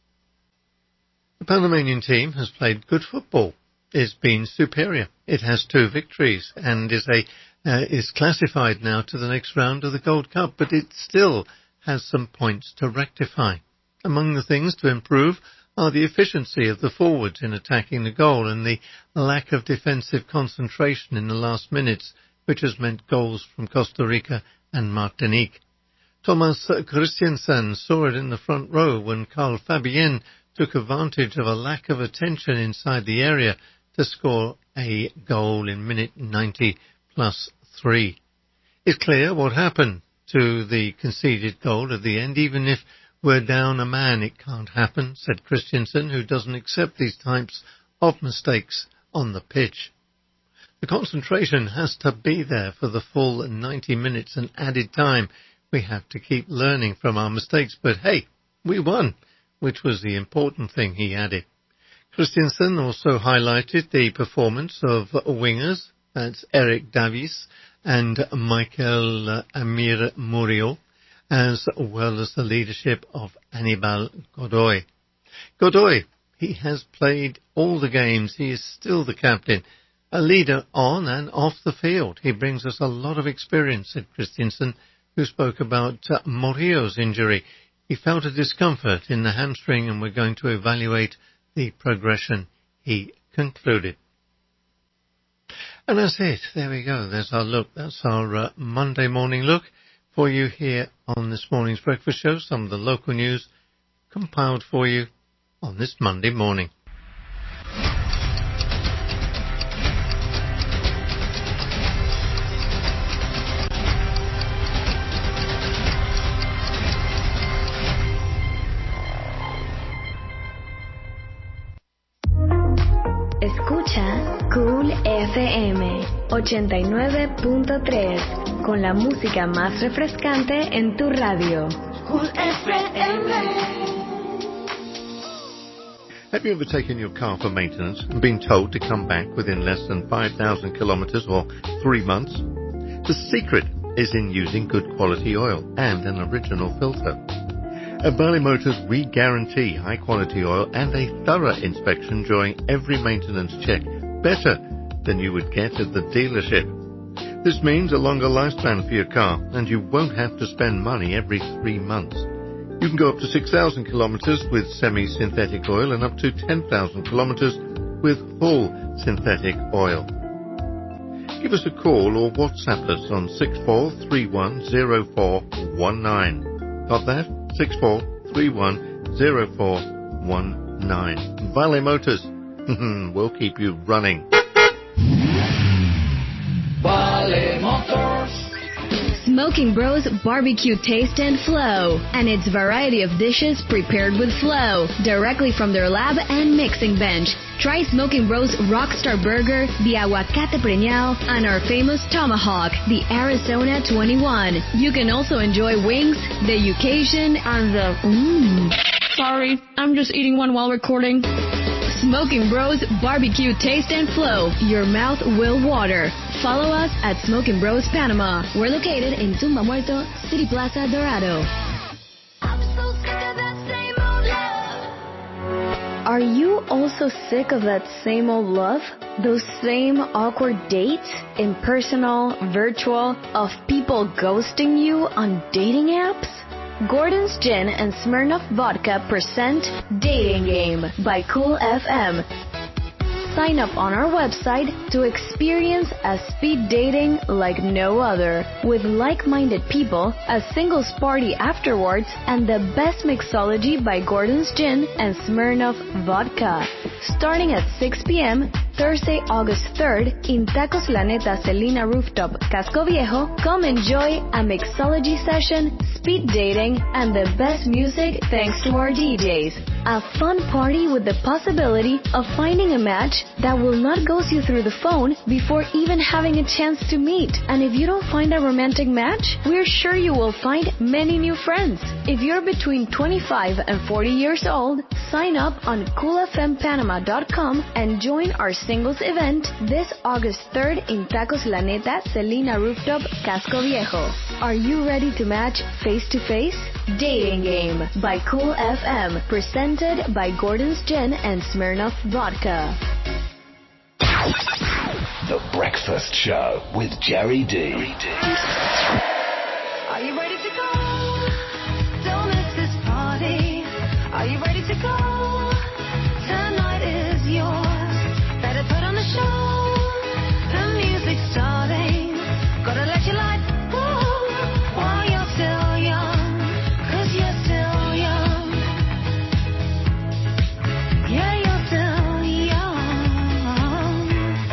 The Panamanian team has played good football. It's been superior. It has two victories and is a uh, is classified now to the next round of the Gold Cup, but it still has some points to rectify. Among the things to improve are the efficiency of the forwards in attacking the goal and the lack of defensive concentration in the last minutes, which has meant goals from Costa Rica and Martinique. Thomas Christiansen saw it in the front row when Carl Fabien took advantage of a lack of attention inside the area to score a goal in minute ninety plus three. It's clear what happened to the conceded goal at the end. Even if we're down a man, it can't happen, said Christiansen, who doesn't accept these types of mistakes on the pitch. The concentration has to be there for the full ninety minutes and added time. We have to keep learning from our mistakes, but hey, we won, which was the important thing, he added. Christiansen also highlighted the performance of wingers, that's Eric Davis and Michael Amir Murillo, as well as the leadership of Anibal Godoy. Godoy, he has played all the games. He is still the captain, a leader on and off the field. He brings us a lot of experience, said Christiansen, who spoke about uh, Murillo's injury. He felt a discomfort in the hamstring and we're going to evaluate the progression, he concluded. And that's it. There we go. There's our look. That's our uh, Monday morning look for you here on this morning's breakfast show. Some of the local news compiled for you on this Monday morning. Escucha Cool F M ochenta y nueve punto tres con la música más refrescante en tu radio. Cool F M. Have you ever taken your car for maintenance and been told to come back within less than five thousand kilometers or three months? The secret is in using good quality oil and an original filter. At Valley Motors, we guarantee high quality oil and a thorough inspection during every maintenance check, better than you would get at the dealership. This means a longer lifespan for your car, and you won't have to spend money every three months. You can go up to six thousand kilometers with semi-synthetic oil and up to ten thousand kilometers with full synthetic oil. Give us a call or WhatsApp us on six four three one zero four one nine. Got that? six four three one zero four one nine. Valley Motors. We'll keep you running. Valley Motors. Smoking Bros Barbecue Taste and Flow, and its variety of dishes prepared with flow, directly from their lab and mixing bench. Try Smoking Bros Rockstar Burger, the Aguacate Preñao, and our famous Tomahawk, the Arizona twenty-one. You can also enjoy wings, the Yucation, and the mmm. Sorry, I'm just eating one while recording. Smoking Bros Barbecue Taste and Flow. Your mouth will water. Follow us at Smoking Bros Panama. We're located in Tumba Muerto, City Plaza, Dorado. Are you also sick of that same old love? Those same awkward dates, impersonal, virtual, of people ghosting you on dating apps? Gordon's Gin and Smirnoff Vodka present Dating Game by Cool F M. Sign up on our website to experience a speed dating like no other, with like-minded people, a singles party afterwards, and the best mixology by Gordon's Gin and Smirnoff Vodka. Starting at six p.m. Thursday, August third, in Tacos La Neta Celina Rooftop, Casco Viejo, come enjoy a mixology session, speed dating, and the best music thanks to our D Js. A fun party with the possibility of finding a match that will not ghost you through the phone before even having a chance to meet. And if you don't find a romantic match, we're sure you will find many new friends. If you're between twenty-five and forty years old, sign up on cool f m panama dot com and join our singles event this August third in Tacos La Neta Celina Rooftop, Casco Viejo. Are you ready to match face to face? Dating Game by Cool F M, presented by Gordon's Gin and Smirnoff Vodka. The Breakfast Show with Jerry D. Are you ready to go? Don't miss this party. Are you ready to go? Tonight is yours. Better put on the show. The music's starting. Gotta let your light go while you're still young. 'Cause you're still young. Yeah, you're still young.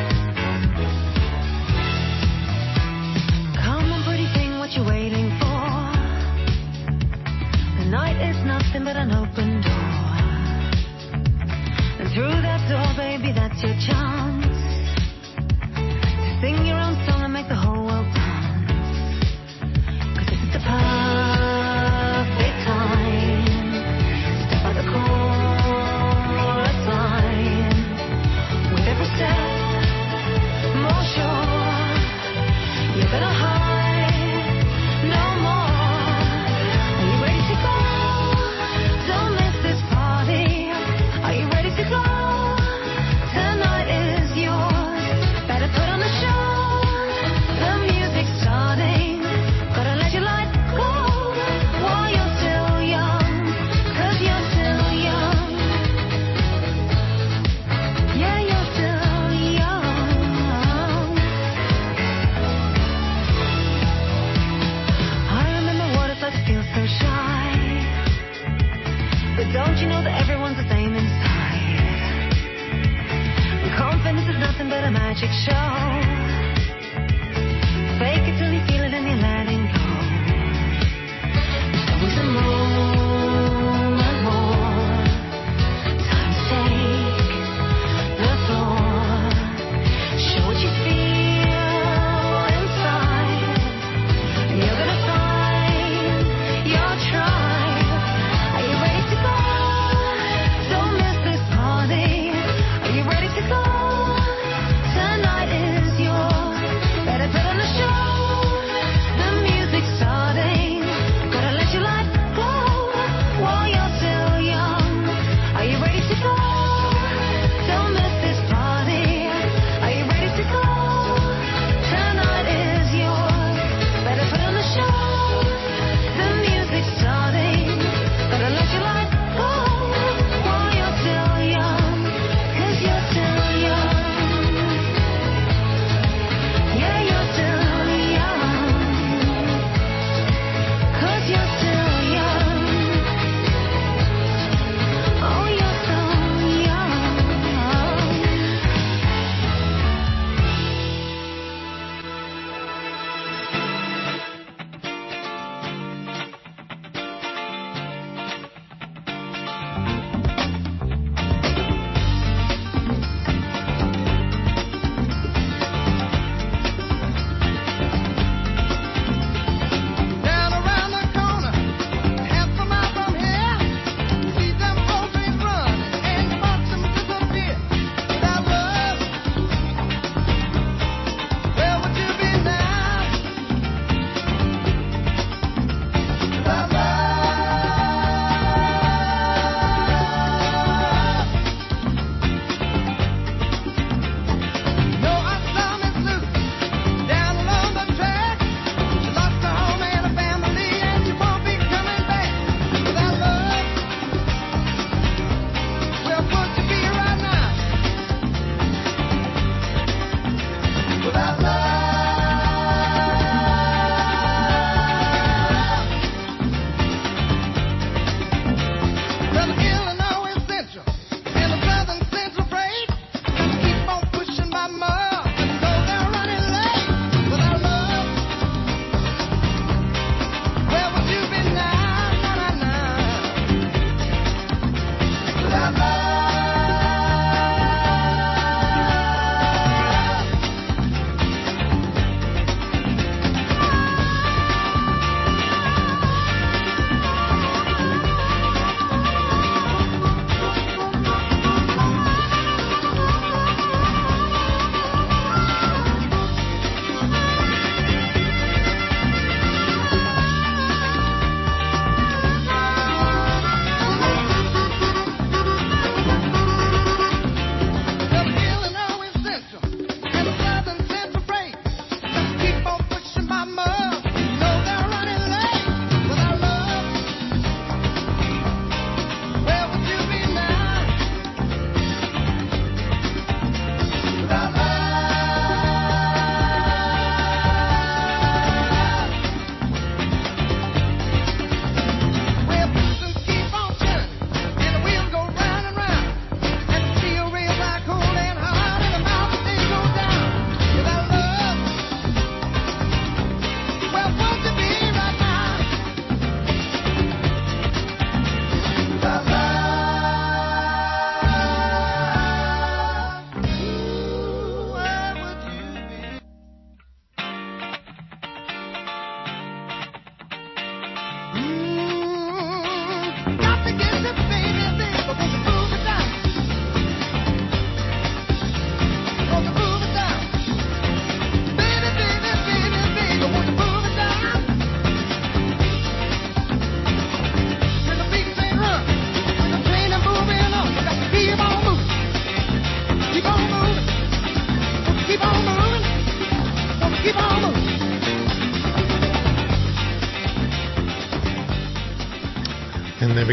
Come on, pretty thing, what you waiting for? The night is nothing but an open door. And through that door, baby, that's your chance to sing your own song and make the whole world dance. 'Cause this is the perfect time. Step out the chorus line. With every step, more sure, you're gonna hide no more. Are you ready to go? Don't miss this party. Are you ready to go? Tonight is yours. Better put on the show. The music's starting. Gotta let your light go while you're still young. 'Cause you're still young. Yeah, you're still young. I remember what it's like to feel so shy. But don't you know that everyone's the same inside? Confidence is nothing but a magic show. Fake it till you feel it and you're letting go. There's always a moment more. Time to take the floor. Show what you feel inside. And you're gonna find your tribe. Are you ready to go? Don't miss this party.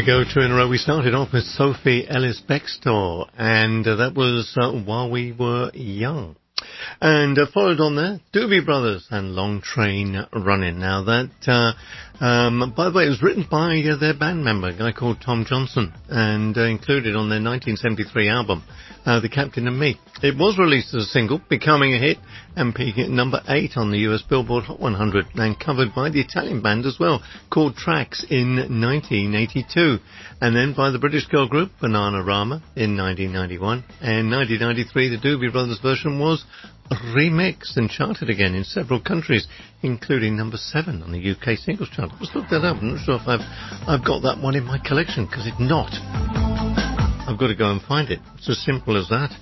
go, two in a row. We started off with Sophie Ellis-Bextor, and uh, that was uh, While We Were Young. And uh, followed on there, Doobie Brothers and Long Train Running. Now that, uh, um, by the way, it was written by uh, their band member, a guy called Tom Johnson, and uh, included on their nineteen seventy-three album, uh, The Captain and Me. It was released as a single, becoming a hit, and peaking at number eight on the U S Billboard Hot one hundred, and covered by the Italian band as well, called Trax in nineteen eighty-two, and then by the British girl group Bananarama in nineteen ninety-one, and nineteen ninety-three the Doobie Brothers version was remixed and charted again in several countries, including number seven on the U K singles chart. Just look that up. I'm not sure if I've I've got that one in my collection, because if not, I've got to go and find it. It's as simple as that.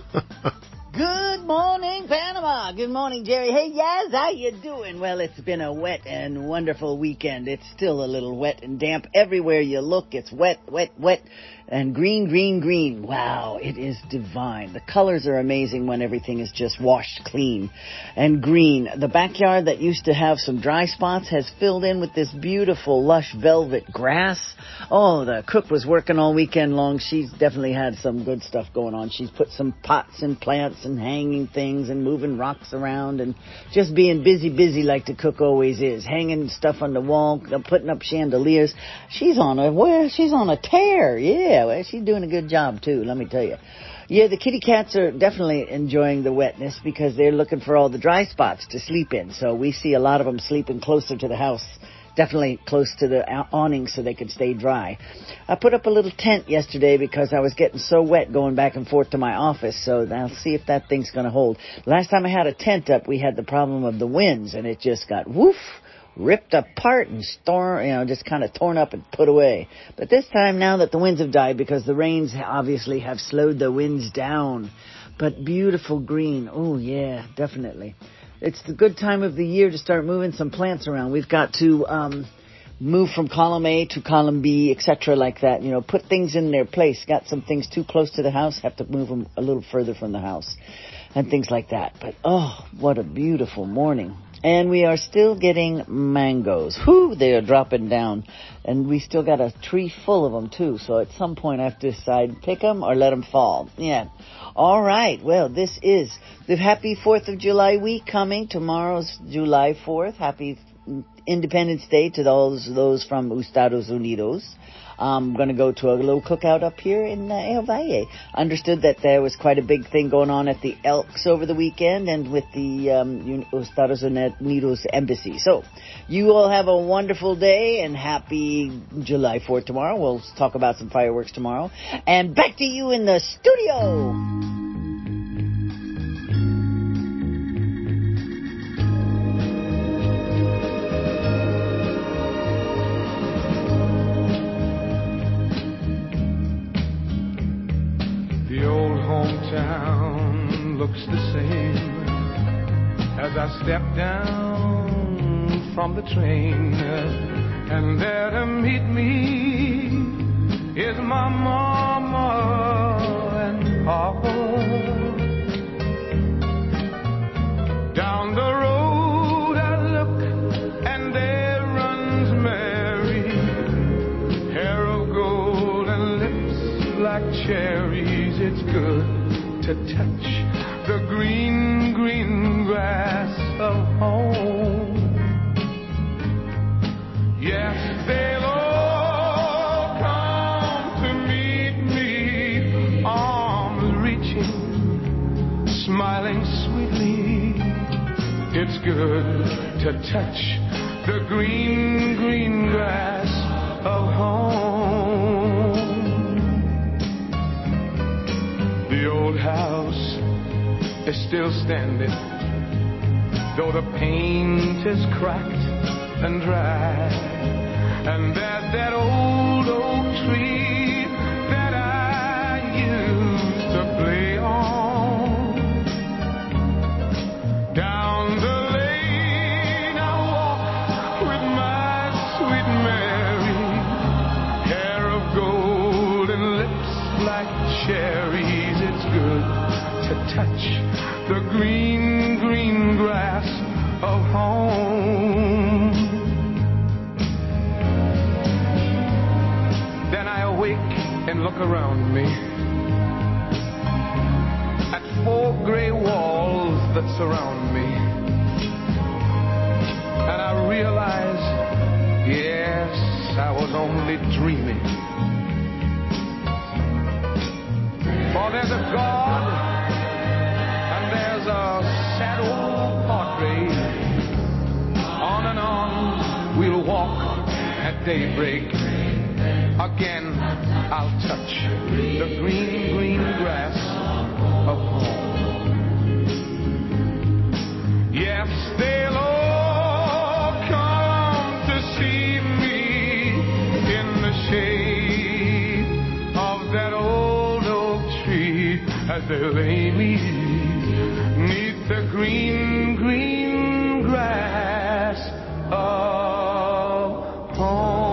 Good morning, Panama. Good morning, Jerry. Hey, Yaz, how you doing? Well, it's been a wet and wonderful weekend. It's still a little wet and damp. Everywhere you look, it's wet, wet, wet, and green, green, green. Wow, it is divine. The colors are amazing when everything is just washed clean and green. The backyard that used to have some dry spots has filled in with this beautiful, lush velvet grass. Oh, the cook was working all weekend long. She's definitely had some good stuff going on. She's put some pots and plants and hanging things and moving rocks around and just being busy, busy like the cook always is. Hanging stuff on the wall, putting up chandeliers. She's on a, well, she's on a tear. Yeah, well, she's doing a good job too, let me tell you. Yeah, the kitty cats are definitely enjoying the wetness because they're looking for all the dry spots to sleep in. So we see a lot of them sleeping closer to the house. Definitely close to the awning so they could stay dry. I put up a little tent yesterday because I was getting so wet going back and forth to my office, so I'll see if that thing's going to hold. Last time I had a tent up, we had the problem of the winds, and it just got woof, ripped apart and storm, you know, just kind of torn up and put away. But this time, now that the winds have died, because the rains obviously have slowed the winds down, but beautiful green. Oh, yeah, definitely. It's the good time of the year to start moving some plants around. We've got to um, move from column A to column B, et cetera, like that. You know, put things in their place. Got some things too close to the house, have to move them a little further from the house, and things like that. But, oh, what a beautiful morning. And we are still getting mangoes. Whew, they are dropping down. And we still got a tree full of them, too. So at some point I have to decide, pick them or let them fall. Yeah. All right. Well, this is the happy fourth of July week coming. Tomorrow's July fourth. Happy Independence Day to those those from Estados Unidos. I'm going to go to a little cookout up here in uh, El Valle. Understood that there was quite a big thing going on at the Elks over the weekend and with the um, Estados Unidos Embassy. So you all have a wonderful day and happy July fourth tomorrow. We'll talk about some fireworks tomorrow. And back to you in the studio. Hometown looks the same as I step down from the train, and there to meet me is my mama and papa. Down the road I look and there runs Mary, hair of gold and lips like cherries. It's good to touch the green, green grass of home. Yes, they'll all come to meet me, arms reaching, smiling sweetly. It's good to touch the green, green grass of home. The old house is still standing, though the paint is cracked and dry. And there's that old oak tree that I used to play on. Down the lane I walk with my sweet Mary, hair of gold and lips like cherries. It's good to touch the green, green grass of home. look around me at four gray walls that surround me, and I realize, yes, I was only dreaming. For there's a God, and there's a sad old portrait. On and on we'll walk at daybreak. Again I'll touch the green, green grass of home. Yes, they'll all come to see me in the shade of that old oak tree as they lay me neath the green, green grass of home.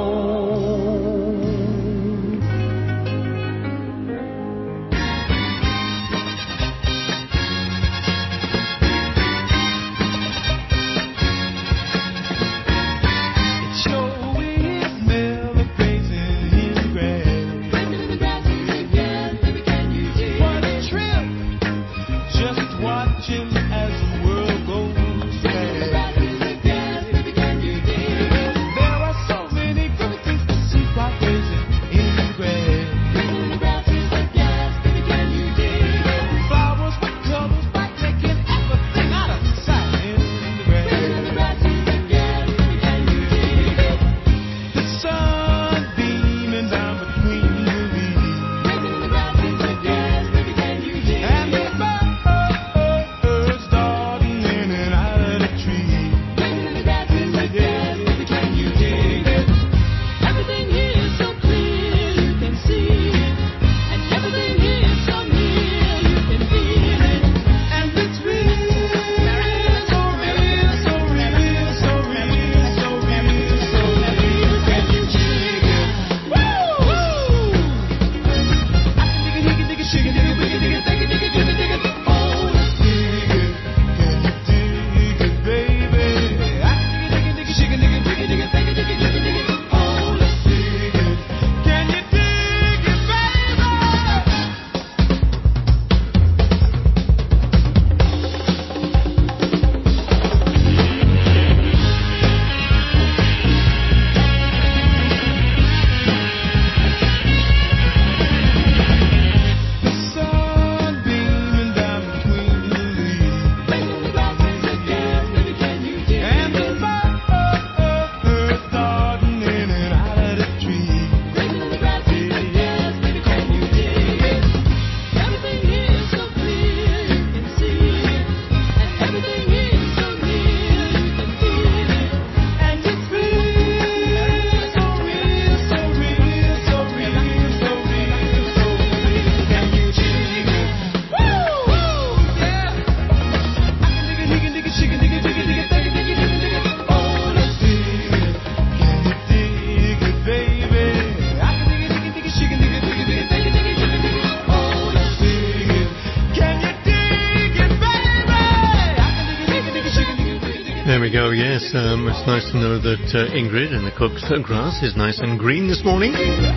There we go, yes. Um, it's nice to know that uh, Ingrid and the Cook's grass is nice and green this morning.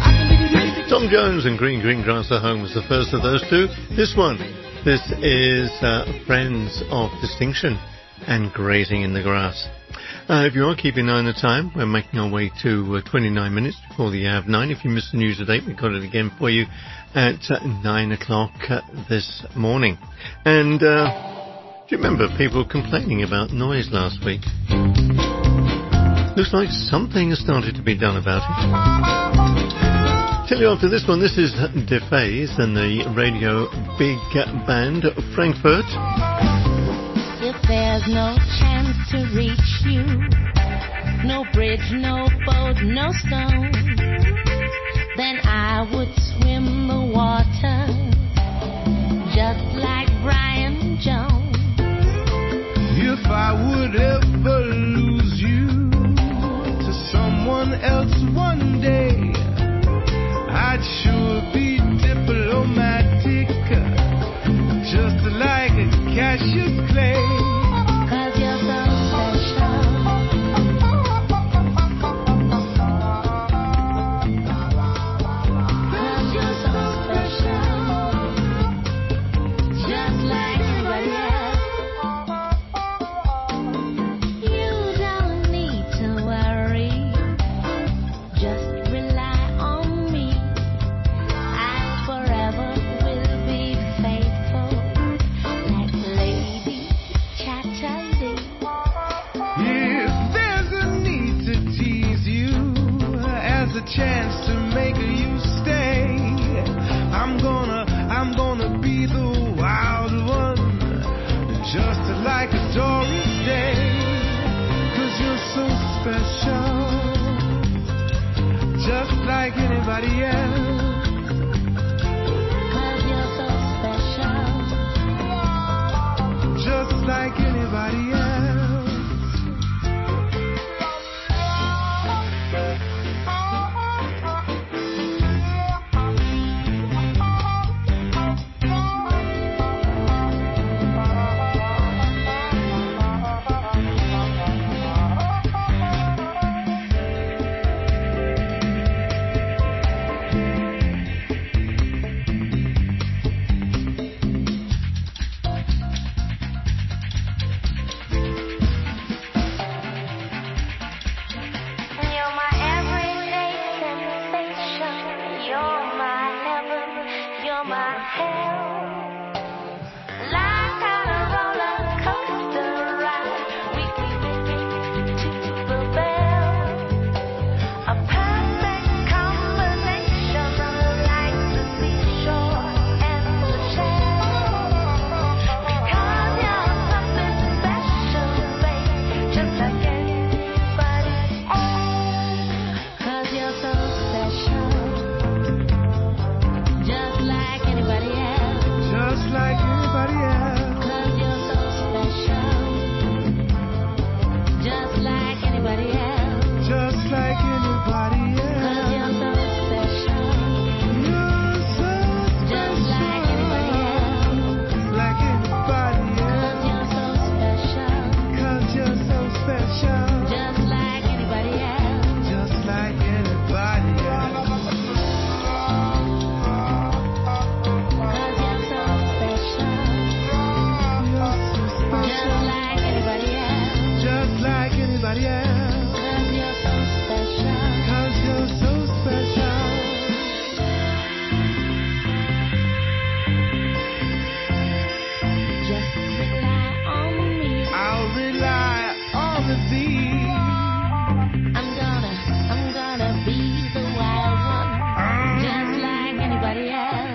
Tom Jones and Green Green Grass at Home was the first of those two. This one, this is uh, Friends of Distinction and Grazing in the Grass. Uh, if you are keeping an eye on the time, we're making our way to uh, twenty-nine minutes before the hour of nine. If you missed the news today, we've got it again for you at uh, nine o'clock uh, this morning. And uh, do you remember people complaining about noise last week? Looks like something has started to be done about it. Tell you after this one, this is DeFaze and the Radio Big Band of Frankfurt. If there's no chance to reach you, no bridge, no boat, no stone, then I would swim the water just like Brian Jones. If I would ever lose you to someone else one day, I'd sure be diplomatic, just like Cassius Clay. Cause you're so special. Cause anybody else. Cause you're so special. Just like anybody else. You're my everyday sensation. You're my heaven. You're my hell. Like on a roller coaster ride, we keep it to the bell. A perfect combination like the seashore and the shell. Because you're something special, babe, just like anybody else. Cause you're so special, just like anybody else. Just like anybody else. Cause you're so special, just like anybody else. Just like anybody Cause else. you're so special, You're so just like anybody else. like anybody Cause else. you're so special, Cause you're so special. just like anybody else. Just like anybody else. Cause you're so special, You're so just special. like anybody else. Just like anybody else. Cause you're so special. Cause you're so special. Just rely on me. I'll rely on thee. I'm gonna, I'm gonna be the wild one, just like anybody else.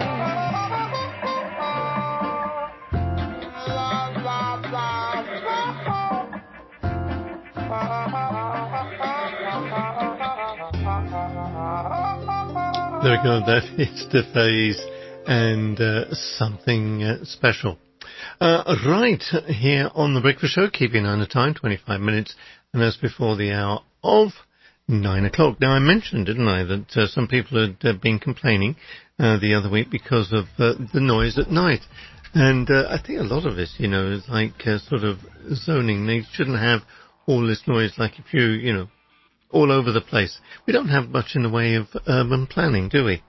There we go. That is the phase and uh, something uh, special. Uh, right here on the Breakfast Show, keeping on the time, twenty-five minutes, and that's before the hour of nine o'clock. Now, I mentioned, didn't I, that uh, some people had uh, been complaining uh, the other week because of uh, the noise at night. And uh, I think a lot of it, you know, is like uh, sort of zoning. They shouldn't have all this noise, like if you, you know, all over the place. We don't have much in the way of urban planning, do we?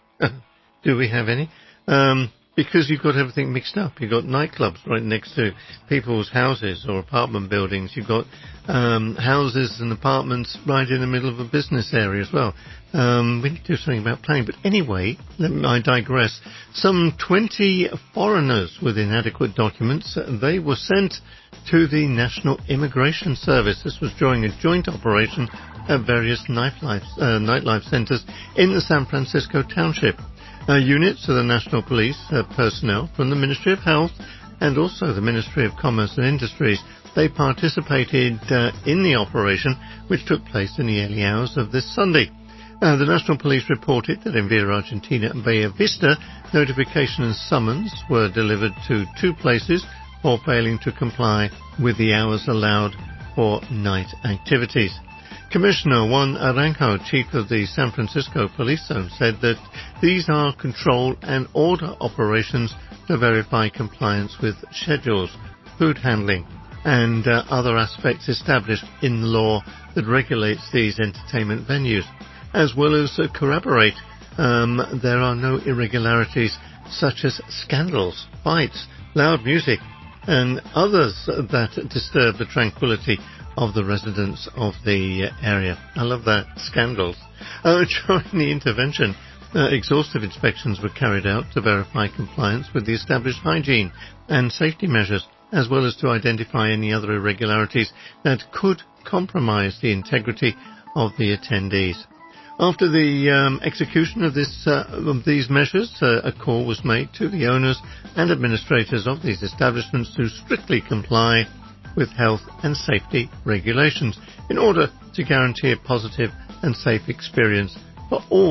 Do we have any? Um, because you've got everything mixed up. You've got nightclubs right next to people's houses or apartment buildings. You've got um, houses and apartments right in the middle of a business area as well. Um, we need to do something about planning. But anyway, let me, I digress. Some twenty foreigners with inadequate documents, uh, they were sent to the National Immigration Service. This was during a joint operation at various nightlife, uh, nightlife centers in the San Francisco Township. Uh, units of the National Police uh, personnel from the Ministry of Health and also the Ministry of Commerce and Industries, they participated uh, in the operation, which took place in the early hours of this Sunday. Uh, the National Police reported that in Villa Argentina and Bella Vista, notification and summons were delivered to two places for failing to comply with the hours allowed for night activities. Commissioner Juan Aranjo, chief of the San Francisco Police Zone, said that these are control and order operations to verify compliance with schedules, food handling, and uh, other aspects established in the law that regulates these entertainment venues, as well as uh, corroborate um, there are no irregularities such as scandals, fights, loud music, and others that disturb the tranquility of the residents of the area. I love that. Scandals. Uh, during the intervention, uh, exhaustive inspections were carried out to verify compliance with the established hygiene and safety measures, as well as to identify any other irregularities that could compromise the integrity of the attendees. After the um, execution of, this, uh, of these measures, uh, a call was made to the owners and administrators of these establishments to strictly comply with health and safety regulations in order to guarantee a positive and safe experience for all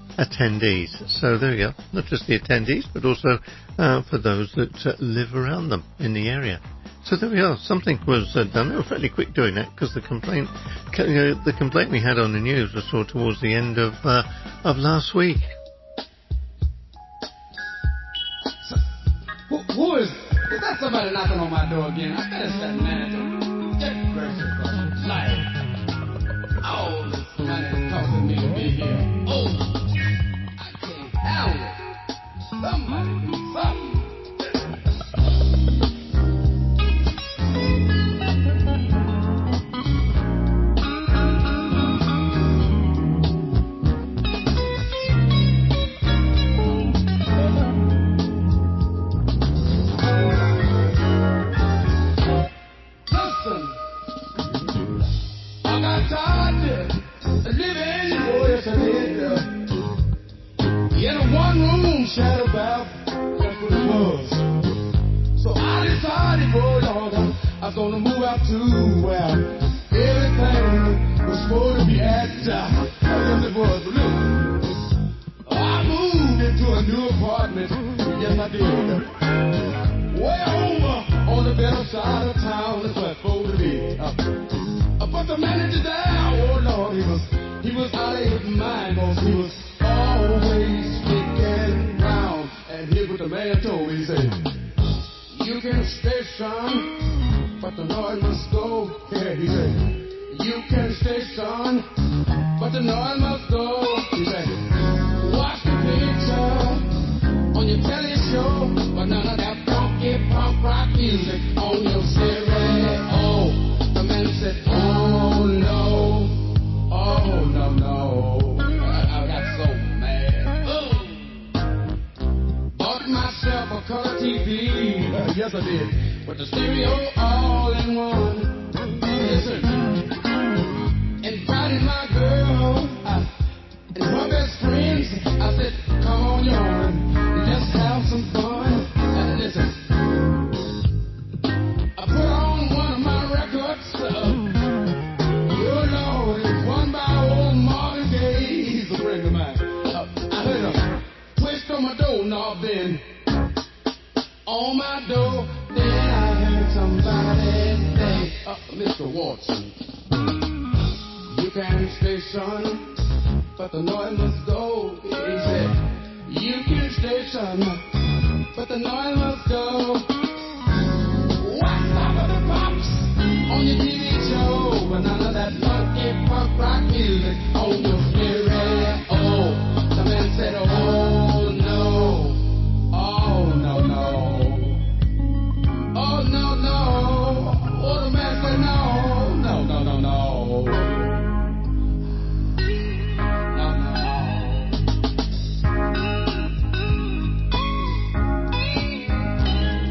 attendees. So there you go. Not just the attendees, but also uh, for those that uh, live around them in the area. So there we are. Something was uh, done. They were fairly quick doing that because the complaint, you know, the complaint we had on the news was sort of towards the end of uh, of last week. So, who, who is? Is that somebody knocking on my door again? I bet it's that manager. Get gracious, God. Like, all this money is costing me to be here. Oh, I can't handle it. Somebody do something. Shadow bath, that's what it was. So I decided, boy, Lord, I was gonna move out to where everything was supposed to be at. Uh, yes, it was. But look, I moved into a new apartment. Yes, I did. Way over on the better side of town. That's where it's supposed to be. Uh, but the manager there, oh Lord, he was he was out of his mind, cause he was always speaking. And here's what the man told me. He said, you can stay, son, but the noise must go. Yeah, he said, you can stay, son, but the noise must go. He said, watch the picture on your telly show, but none of that funky punk rock music on your stereo. The man said, oh no, oh no, no. I, I got so mad. Oh. Myself a color T V, uh, yes I did, with the stereo all in one. Listen, invited my girl uh, and her best friends. I said, come on, y'all, let's have some fun. Uh, listen, I put on one of my records. Uh, oh Lord, it's one by old Marvin Gaye. He's a friend of mine. Uh, I heard a twist on my doorknob then. On my door, then I heard somebody say, uh, Mister Watson, you can stay, son, but the noise must go. He said, you can stay, son, but the noise must go. What's up with the pops on your T V show? But none of that funky punk rock music on your stereo. Oh, the man said, oh no. Oh, no, no. Oh, no, no. Oh, the man said no. No, no, no, no. No, no, no.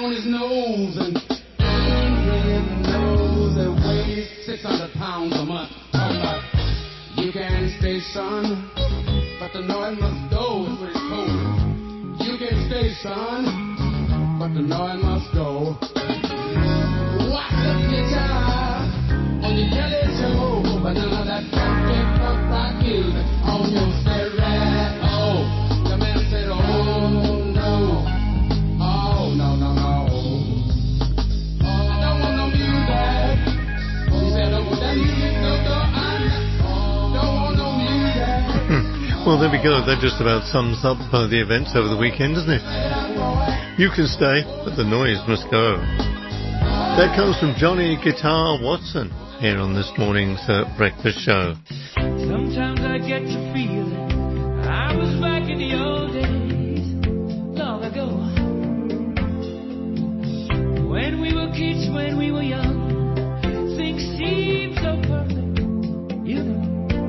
on his nose and he knows that weighs six hundred pounds a month. Talking about, you can stay, son, but the noise must go, is what it's told. You can stay, son, but the noise must go. Watch the guitar on your jelly toe, but none of that funky punk rock music on your stereo. The man said, oh no, oh no, no, no. Oh, I don't want no music. He said, don't want that music, no, no, I don't want no music. Well, there we go. That just about sums up uh, the events over the weekend, doesn't it? You can stay, but the noise must go. That comes from Johnny Guitar Watson here on this morning's uh, breakfast show. Sometimes I get to feeling I was back in the old days, long ago. When we were kids, when we were young, things seemed so perfect, you know.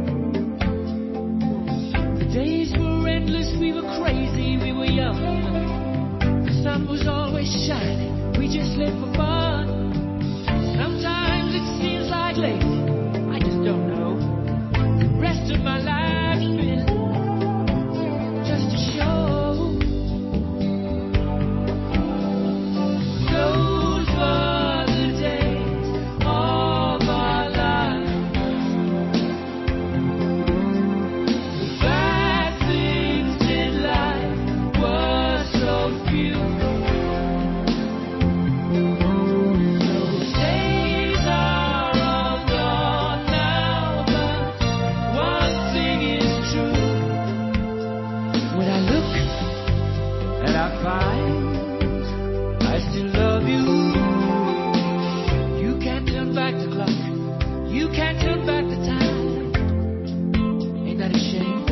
The days were endless, we were crazy, we were young. The sun was always shining, we just lived for fun. Sometimes it seems like lately, I just don't know. The rest of my life's been just a show. Those were the days of our lives. The bad things in life were so few. Those days are all gone now, but one thing is true. When I look and I find I still love you. You can't turn back the clock. You can't turn back the time. Ain't that a shame?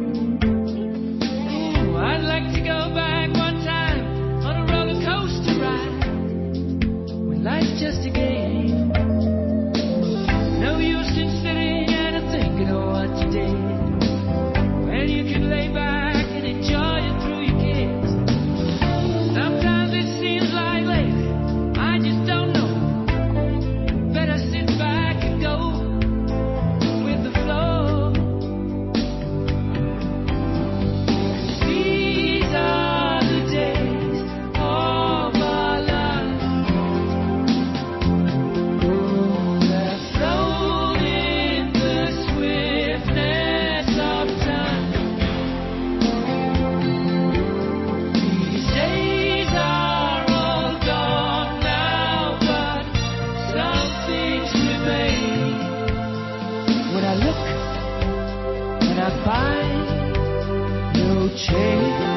Ooh, I'd like to go back one time on a roller coaster ride when life's just a game. No use in sitting and thinking of what you did when you can lay back and enjoy it through your kids. Sometimes it seems like lately, I just don't know. Better sit back and go with the flow. These are the days of our lives. They're flown in the swiftness of time. These days are all gone now, but some things remain. When I look and I find no change.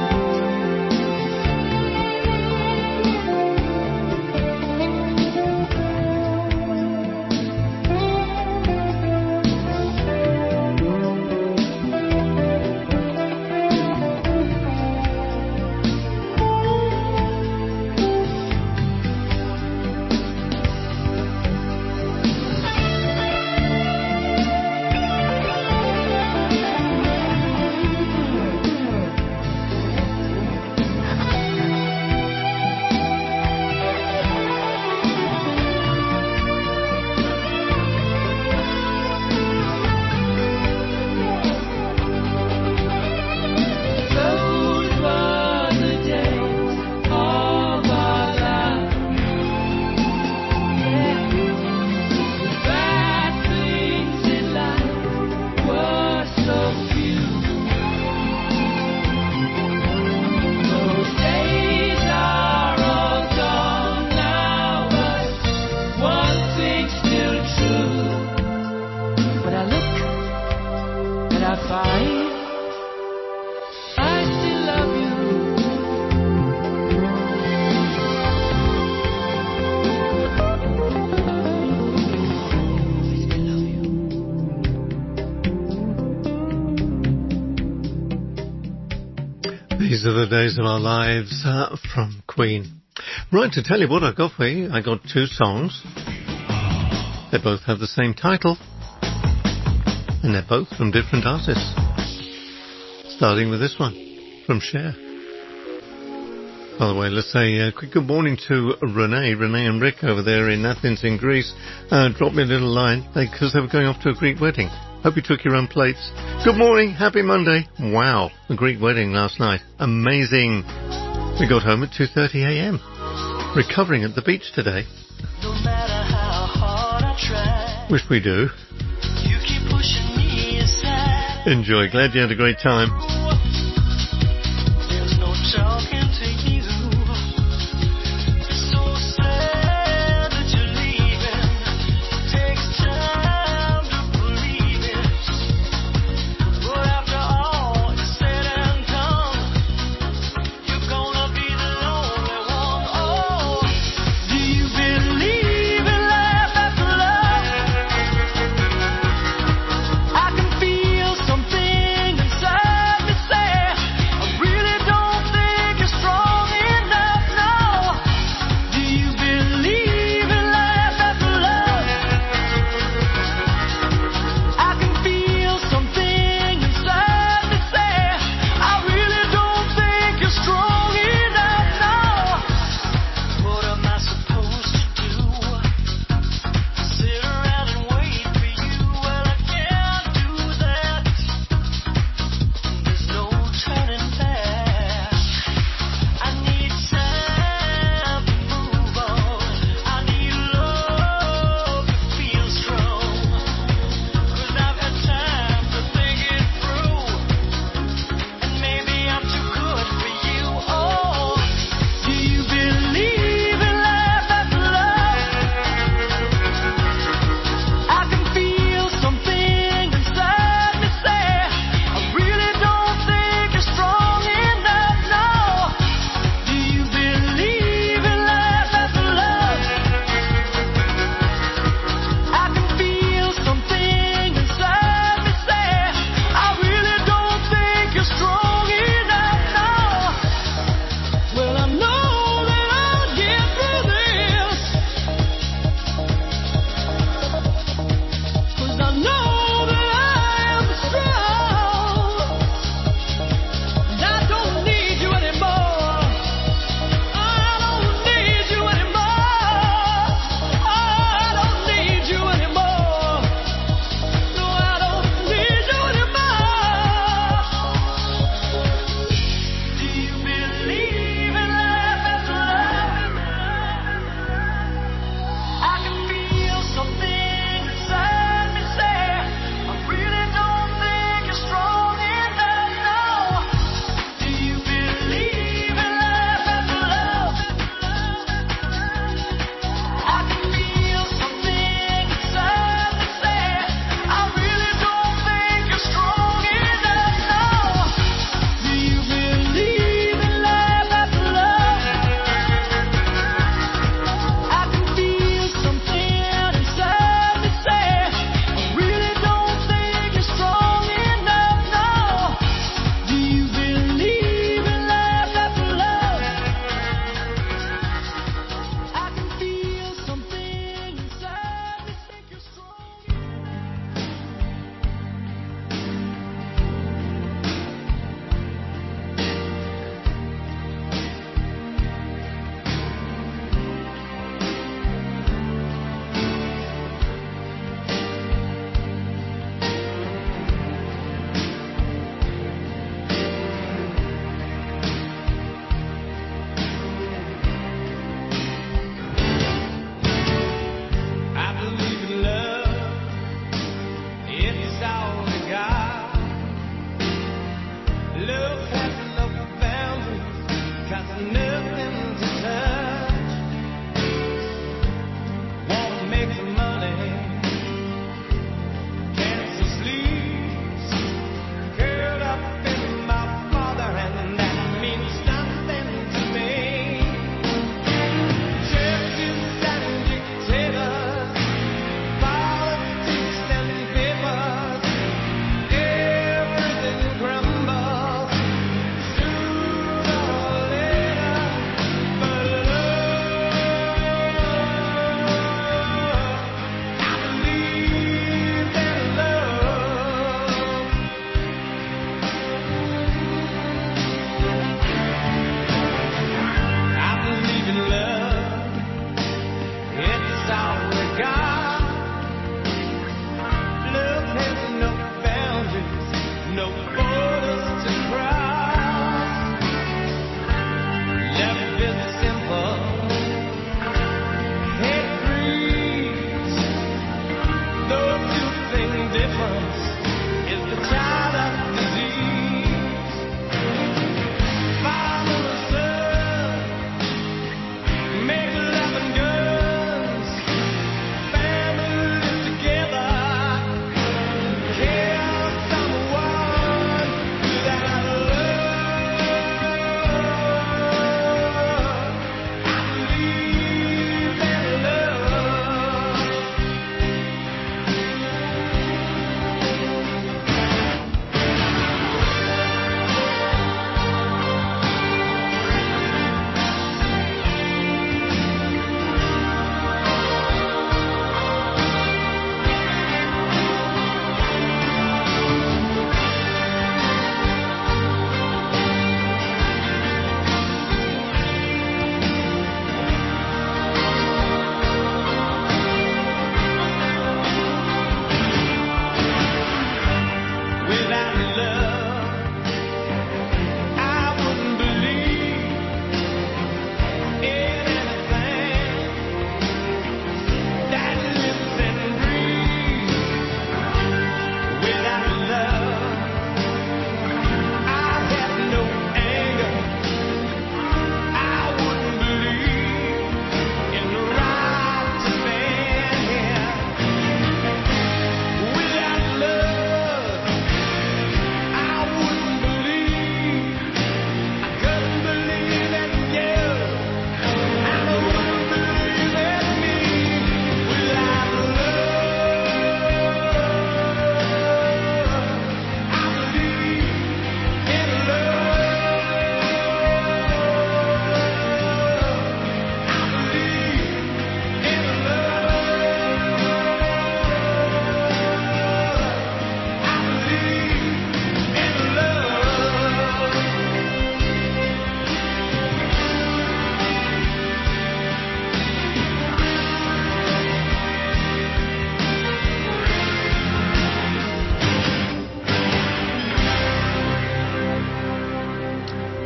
Those were the days of our lives. Yeah. The bad things in life were so few. Those days are all gone now, but one thing's still true. When I look and I find I still love you. I still love you. These are the days of our lives uh, from Queen. Right, to tell you what I got for you, I got two songs. They both have the same title, and they're both from different artists. Starting with this one from Cher. By the way, let's say a uh, quick good morning to Renee, Renee and Rick over there in Athens in Greece. Uh, dropped me a little line because they, they were going off to a Greek wedding. Hope you took your own plates. Good morning, happy Monday. Wow, a Greek wedding last night. Amazing. We got home at two thirty a m Recovering at the beach today. No matter how hard I try, wish we do. you keep pushing me aside. Enjoy, glad you had a great time. There's no talking to you. It's so sad that you're leaving. Takes time to believe it. But after all is said and done, you're gonna be the lonely one. Oh, do you believe in life after love? I can feel something inside me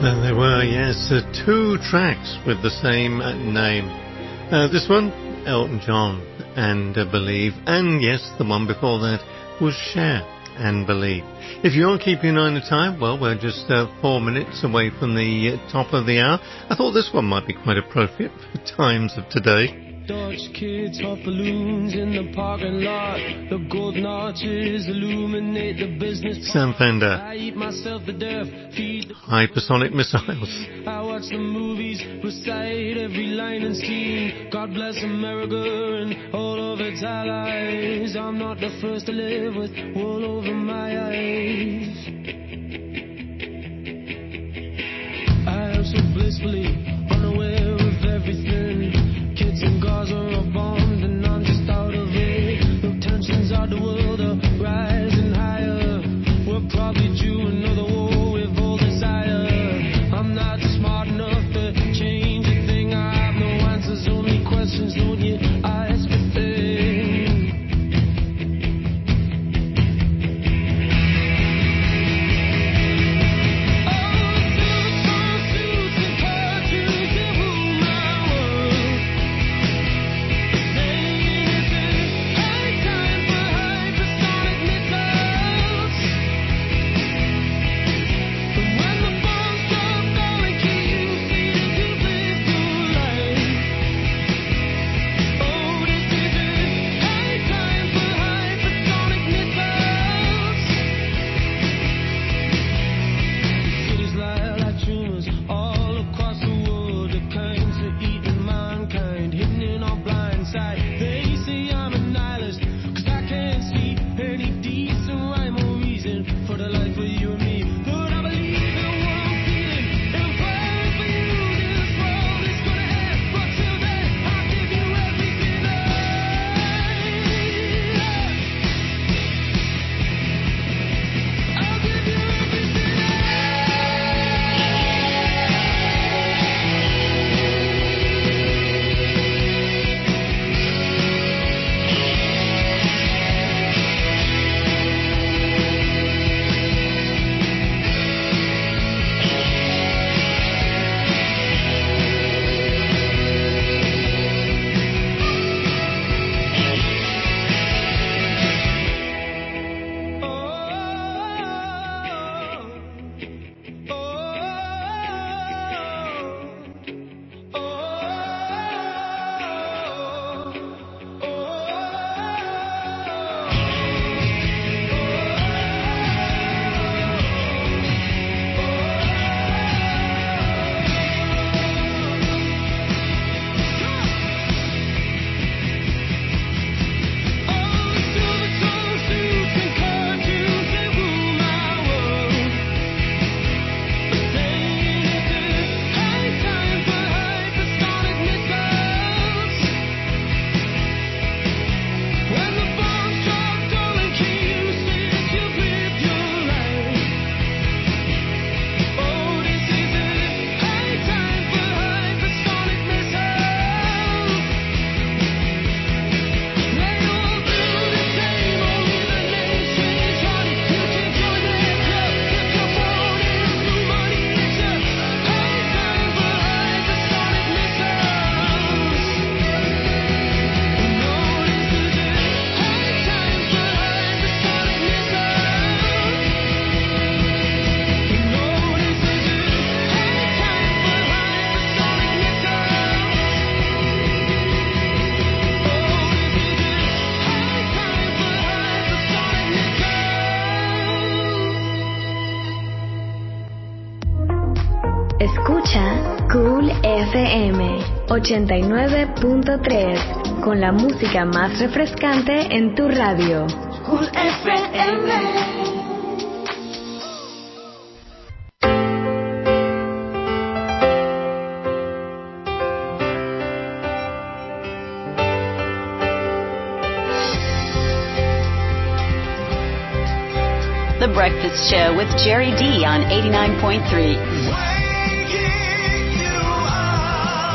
There they were, yes, uh, two tracks with the same uh, name. Uh, this one, Elton John and uh, Believe, and yes, the one before that was Cher and Believe. If you are keeping an eye on the time, well, we're just uh, four minutes away from the uh, top of the hour. I thought this one might be quite appropriate for the times of today. Dutch kids hot balloons in the parking lot. The golden arches illuminate the business. Sam Fender. I eat myself to death, feed the Hypersonic missiles. I watch the movies, recite every line and scene. God bless America and all of its allies. I'm not the first to live with wool over my eyes. I am so blissfully unaware of everything. Kids in Gaza are bombed and I'm just out of it. The tensions of the world are rising higher. We're probably due another war with all desire. I'm not smart enough to change a thing. I have no answers, only questions. Don't you ask a thing. Escucha Cool F M ochenta y nueve punto tres con la música más refrescante en tu radio. Cool F M. The Breakfast Show with Jerry D on eighty-nine point three.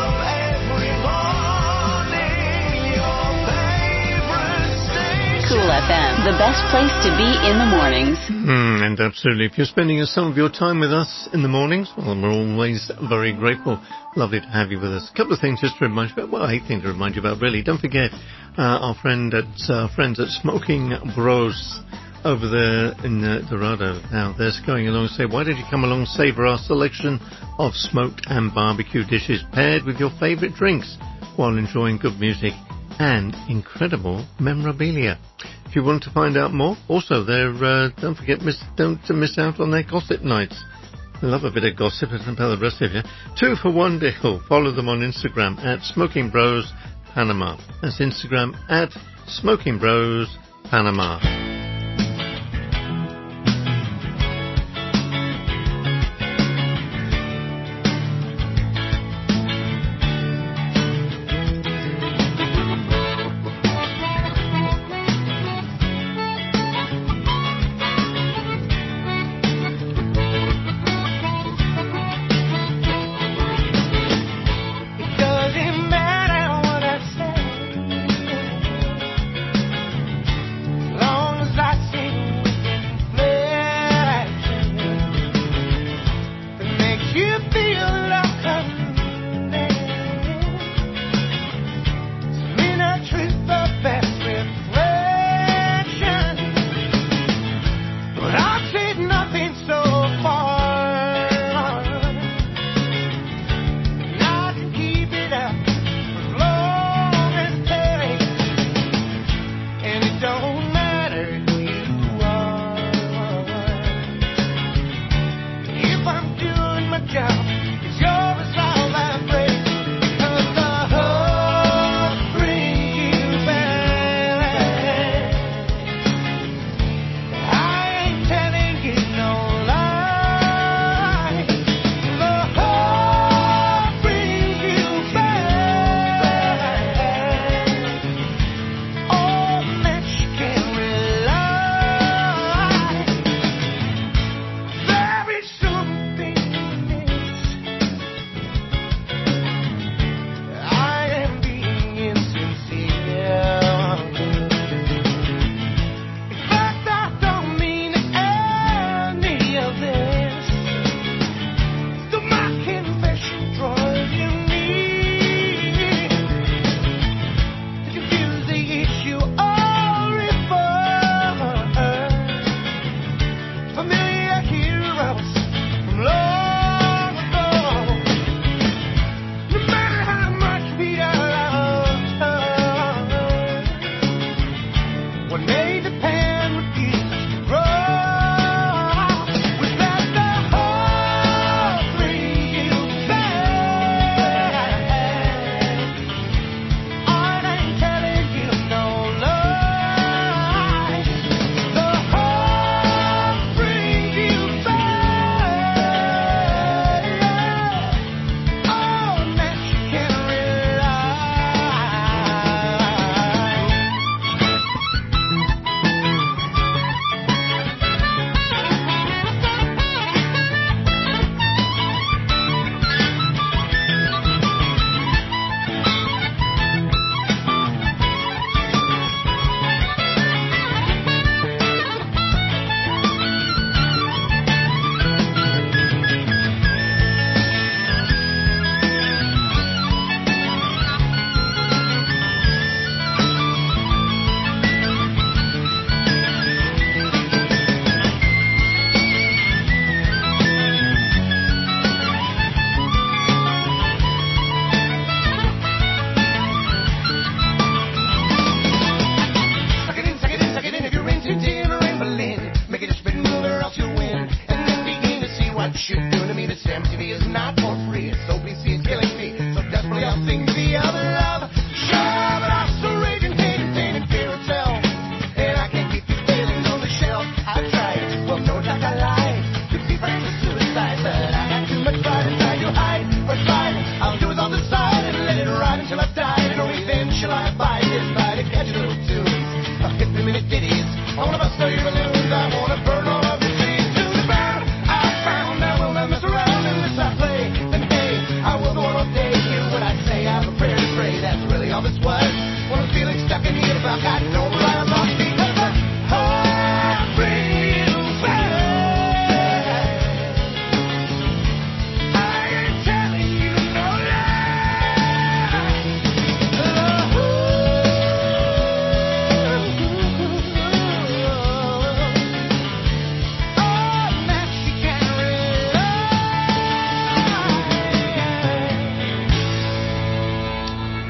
Cool F M, the best place to be in the mornings. Mm, and absolutely. If you're spending some of your time with us in the mornings, well, we're always very grateful. Lovely to have you with us. A couple of things just to remind you about. Well, I think to remind you about, really. Don't forget uh, our friend at uh, friends at Smoking Bros over there in uh, Dorado. Now, they're going along and say, why did you come along and savor our selection of smoked and barbecue dishes paired with your favourite drinks while enjoying good music and incredible memorabilia. If you want to find out more, also, they're, uh, don't forget, miss, don't miss out on their gossip nights. I love a bit of gossip, and tell the rest of you. Two for one deal. Follow them on Instagram at Smoking Bros Panama. That's Instagram at Smoking Bros Panama. Doesn't matter what I say, as long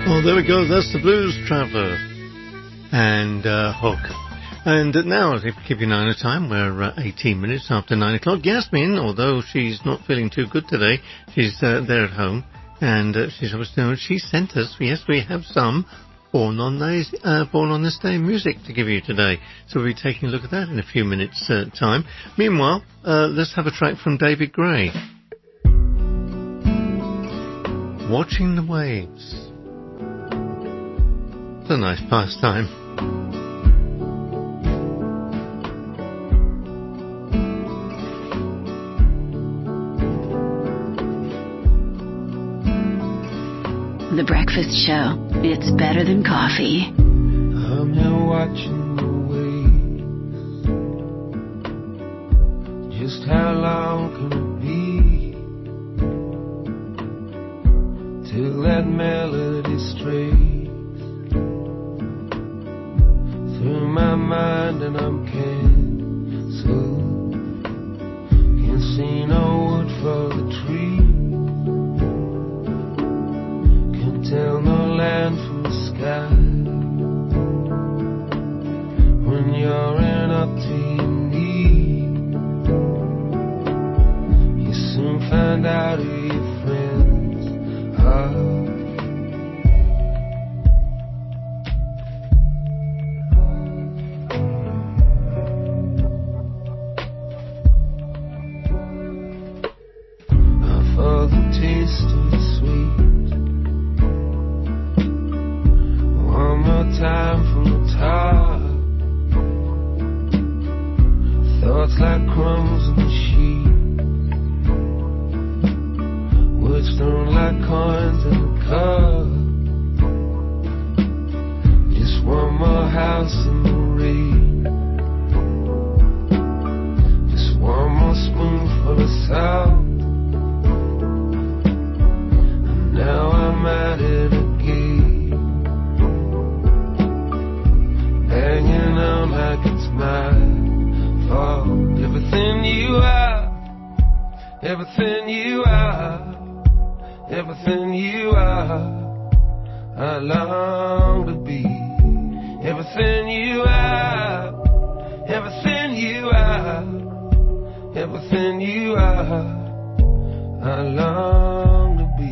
Oh, there we go. That's the Blues Traveller and uh, Hook. And uh, now, if you keep an eye on the time, we're uh, eighteen minutes after nine o'clock. Yasmin, although she's not feeling too good today, she's uh, there at home, and uh, she's obviously she sent us. Yes, we have some born on this uh, born on this day music to give you today. So we'll be taking a look at that in a few minutes' uh, time. Meanwhile, uh, let's have a track from David Gray. Watching the waves. It's a nice pastime. The Breakfast Show. It's better than coffee. I'm here watching the waves. Just how long can it be till that melody strays through my mind and I'm canceled? Can't see no wood for the tree. Tell no land from the sky. When you're in up to your knee, you soon find out who your friends are. For the taste of the sweet, time from the top, thoughts like crumbs in the sheet, words thrown like coins in the cup. Just one more house in the rain, just one more spoonful of salt, and now I'm at it again. Hanging on like it's my fault. Everything you are, everything you are, everything you are, I long to be. Everything you are, everything you are, everything you are, I long to be.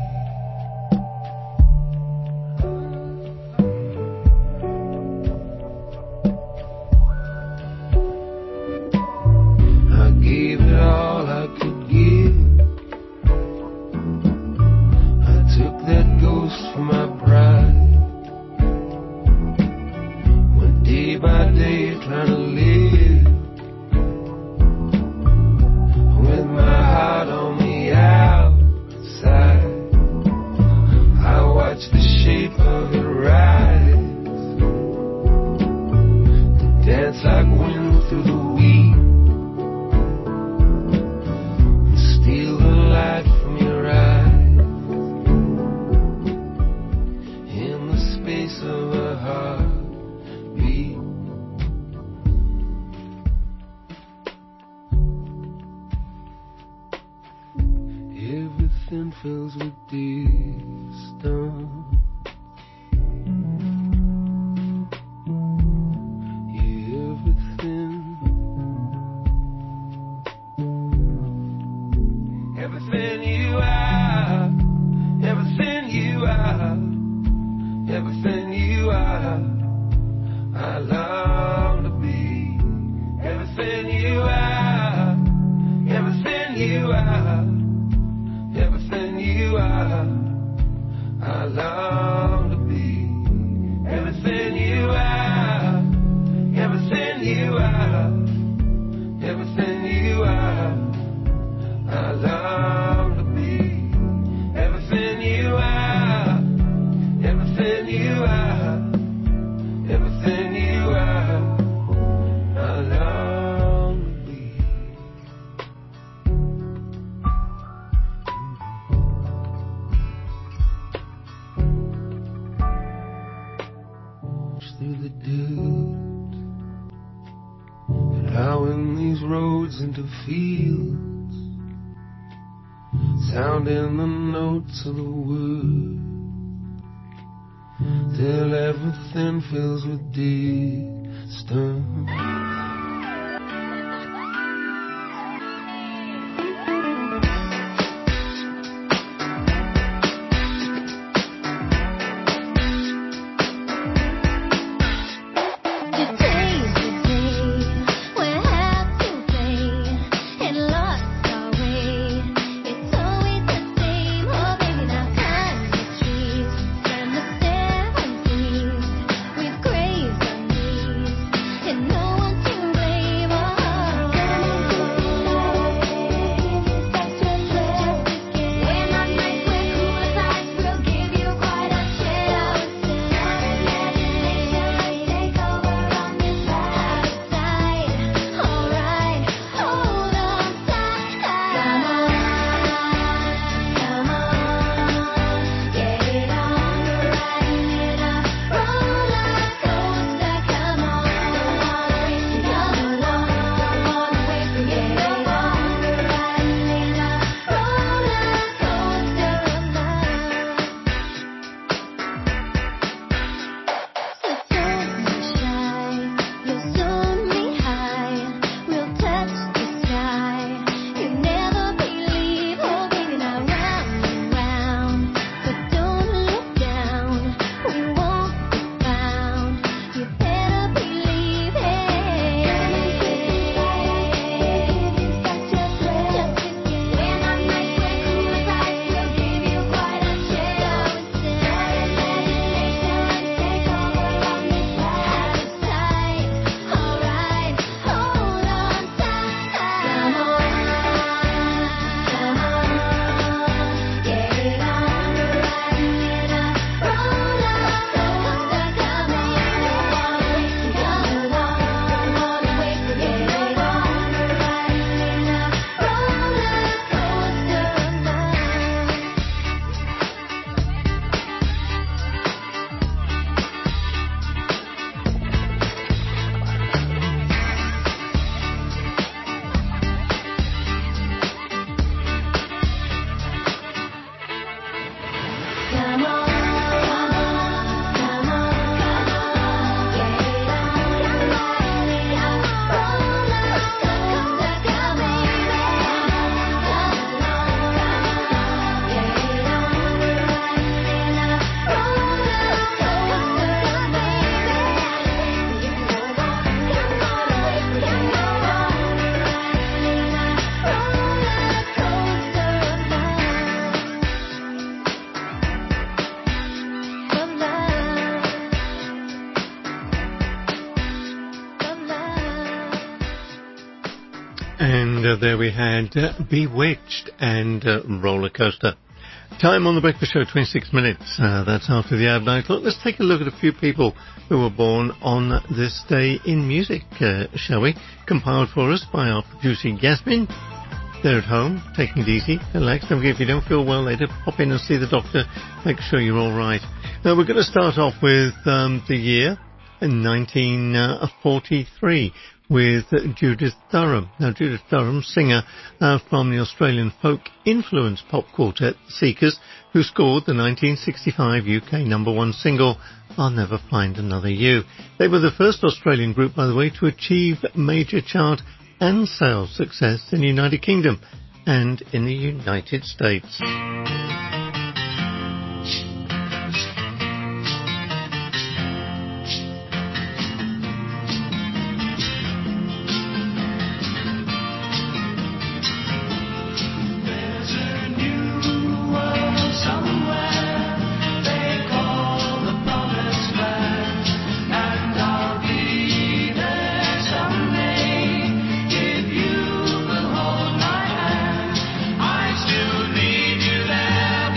Gave it all I could give. I took that ghost for my pride. Went day by day trying to live with my heart on the outside. I watched the shape of it rise, to dance like wind through the wheat. Steal the light from your eyes in the space of a heartbeat. Everything fills with distance. Everything you are, everything you are, everything you are, I long to be. Everything you are, everything you are, everything you are, I long to be. Everything you are, everything you are, everything you are, I long to be. Everything you are, everything you are, everything you are, I long to be. Through the dirt, plowing these roads into fields, sounding the notes of the wood, everything fills with distance. And uh, there we had uh, Bewitched and uh, Roller Coaster. Time on the Breakfast Show, twenty-six minutes. Uh, that's after the hour of nine o'clock. Let's take a look at a few people who were born on this day in music, uh, shall we? Compiled for us by our producer, Yasmin. They're at home, taking it easy, relax. Don't forget, if you don't feel well later, pop in and see the doctor. Make sure you're all right. Now, we're going to start off with um, the year in nineteen forty-three. With Judith Durham. Now, Judith Durham, singer uh, from the Australian folk-influenced pop quartet Seekers, who scored the nineteen sixty-five U K number one single, I'll Never Find Another You. They were the first Australian group, by the way, to achieve major chart and sales success in the United Kingdom and in the United States. Need you there.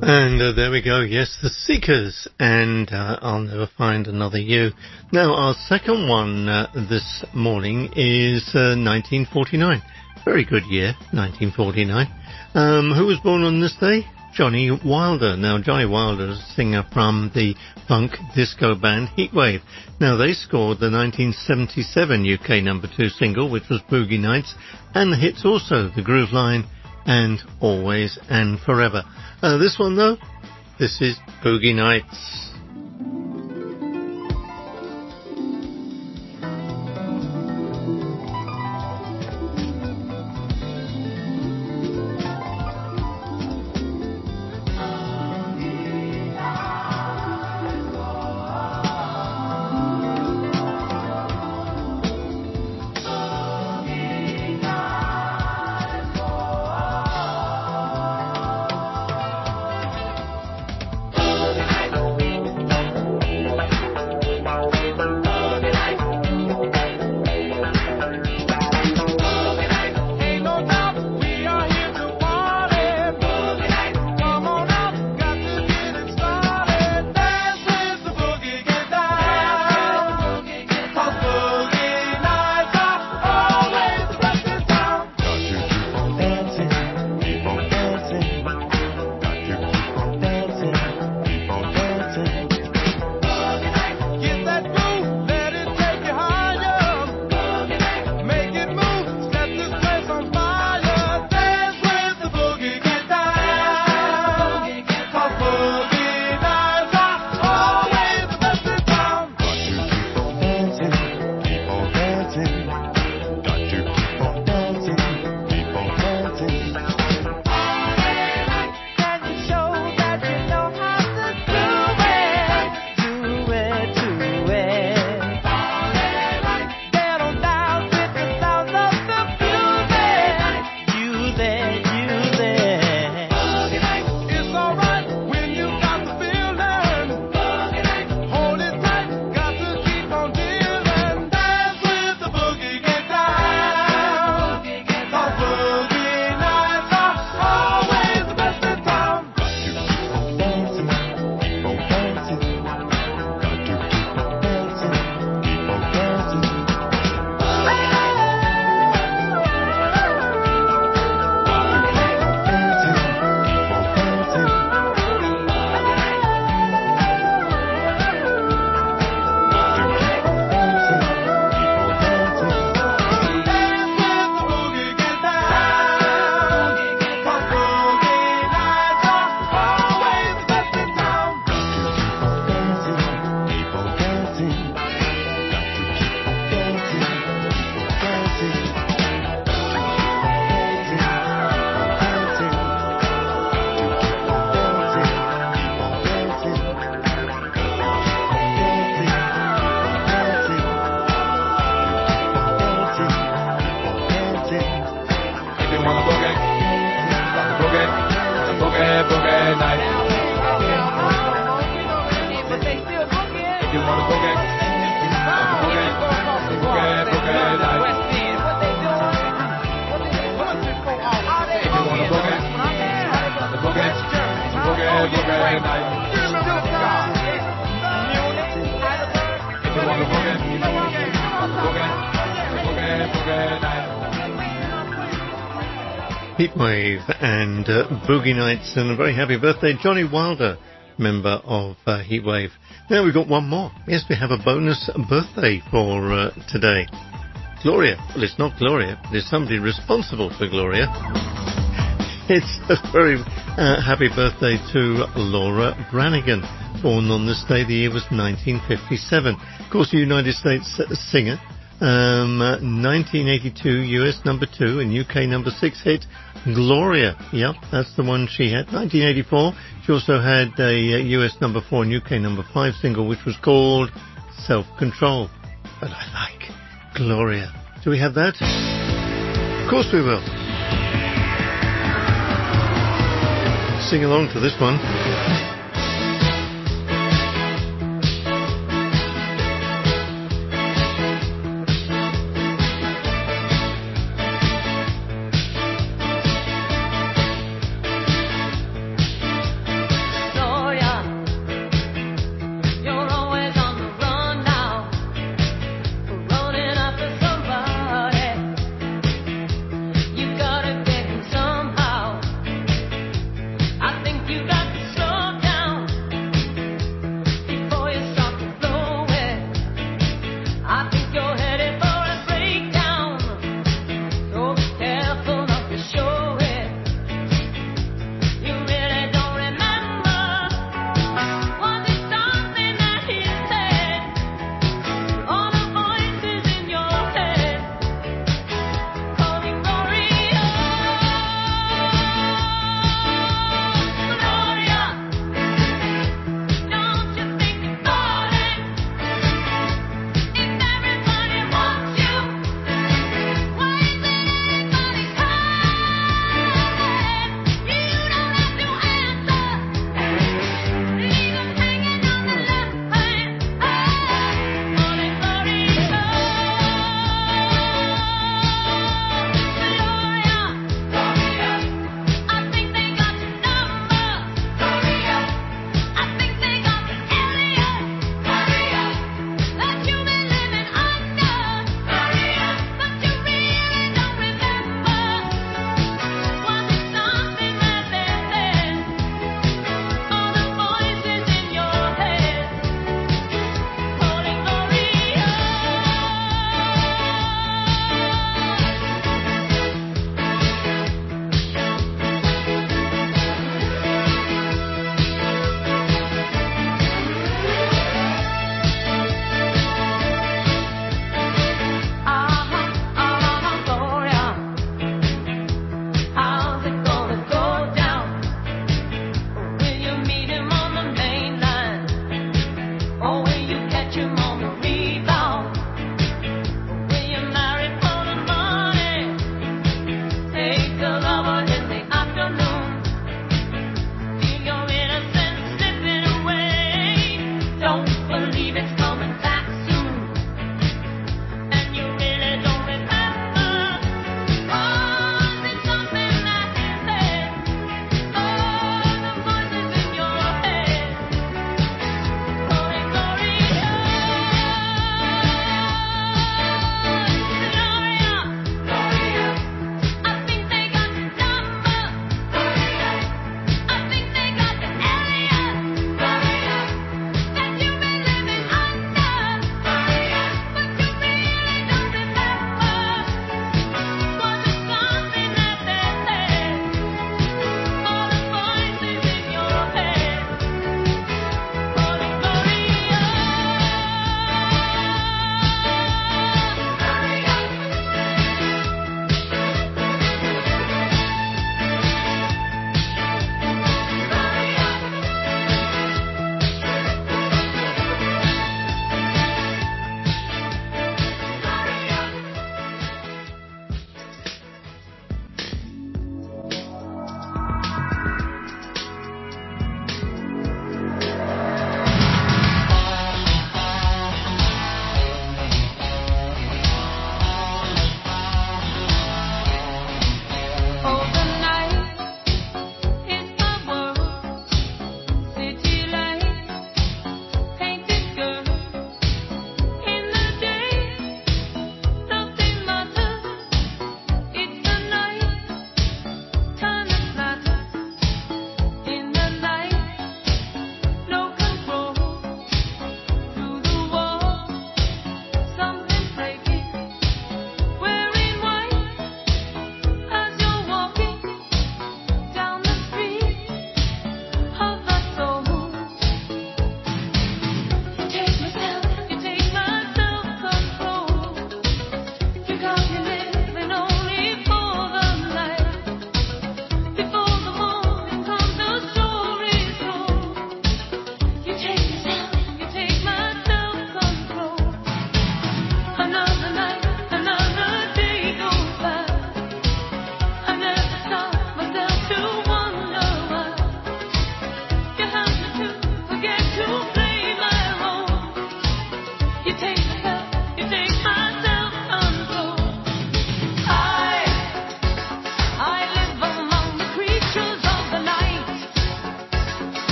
And uh, there we go, yes, The Seekers, and uh, I'll Never Find Another You. Now, our second one uh, this morning is uh, nineteen forty-nine. Very good year, nineteen forty-nine. Um, who was born on this day? Johnny Wilder. Now, Johnny Wilder is a singer from the funk disco band Heatwave. Now, they scored the nineteen seventy-seven U K number two single, which was Boogie Nights, and the hits also, The Groove Line and Always and Forever. Uh, this one, though, this is Boogie Nights. Heatwave and uh, Boogie Nights, and a very happy birthday, Johnny Wilder, member of uh, Heatwave. Now we've got one more. Yes, we have a bonus birthday for uh, today. Gloria. Well, it's not Gloria, but it's somebody responsible for Gloria. It's a very uh, happy birthday to Laura Branigan, born on this day. The year was nineteen fifty-seven. Of course, a United States singer. Um, uh, nineteen eighty-two U S number two and U K number six hit Gloria. Yep, that's the one she had. nineteen eighty-four, she also had a, a U S number four and U K number five single, which was called Self-Control. But I like Gloria. Do we have that? Of course we will. Sing along to this one.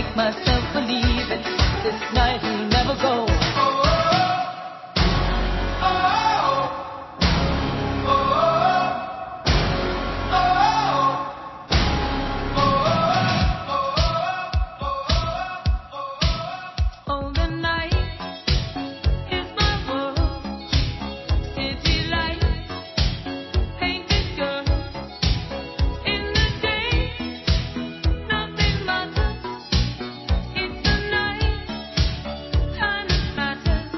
make myself believe it. This night will never go. Oh, the night is my world. City lights, painted girls. In the day, nothing matters. It's the night, time matters.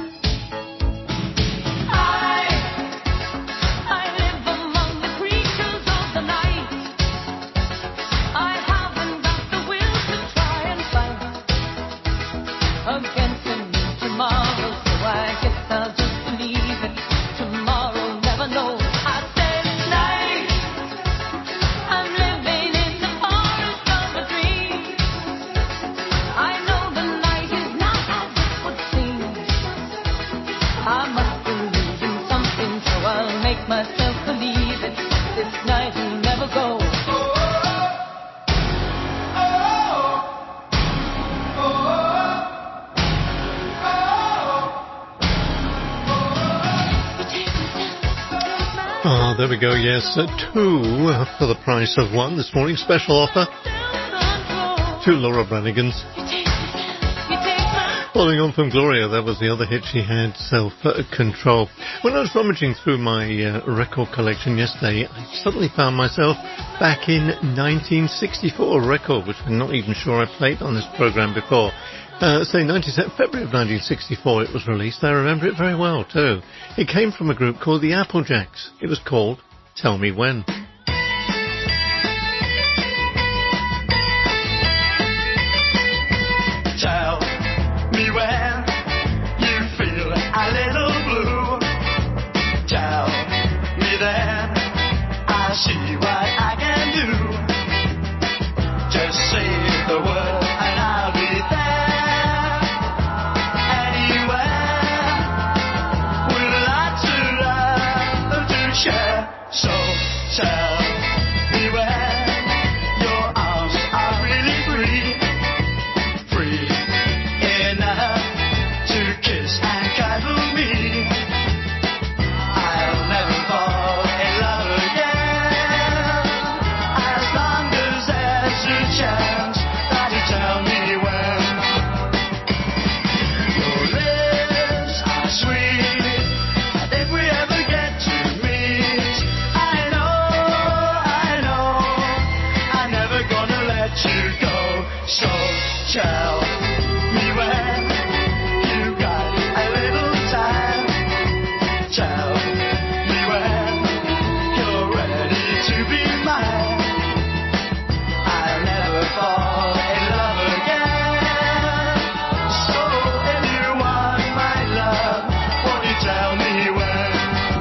I, I live among the creatures of the night. I haven't got the will to try and fight against a new tomorrow, so I guess I'll just believe it. Tomorrow never knows. I said night, I'm living in the forest of a dream. I know the night is not as it would seem. I must believe in something, so I'll make myself believe it. This night will never go. Ah, there we go, yes. Uh, two for the price of one this morning. Special offer. Two Laura Brannigans. Following on from Gloria, that was the other hit she had, Self-Control. When I was rummaging through my uh, record collection yesterday, I suddenly found myself back in nineteen sixty-four, a record which I'm not even sure I played on this program before. Uh, say nineteen, February of nineteen sixty-four it was released. I remember it very well too. It came from a group called the Applejacks. It was called Tell Me When. Tell me when you feel a little blue. Tell me then I'll see what I can do. Just say the word and I'll be there. Anywhere with lots of love to share. So tell me when your arms are really free. Free enough to kiss and cuddle me. I'll never fall in love again as long as there's a chance that you tell me when. Your lips are sweet, and if we ever get to meet, I know, I know, I'm never gonna let you go. So tell me when you got a little time. Tell me when you're ready to be mine. I'll never fall in love again. So if you want my love, won't you tell me when?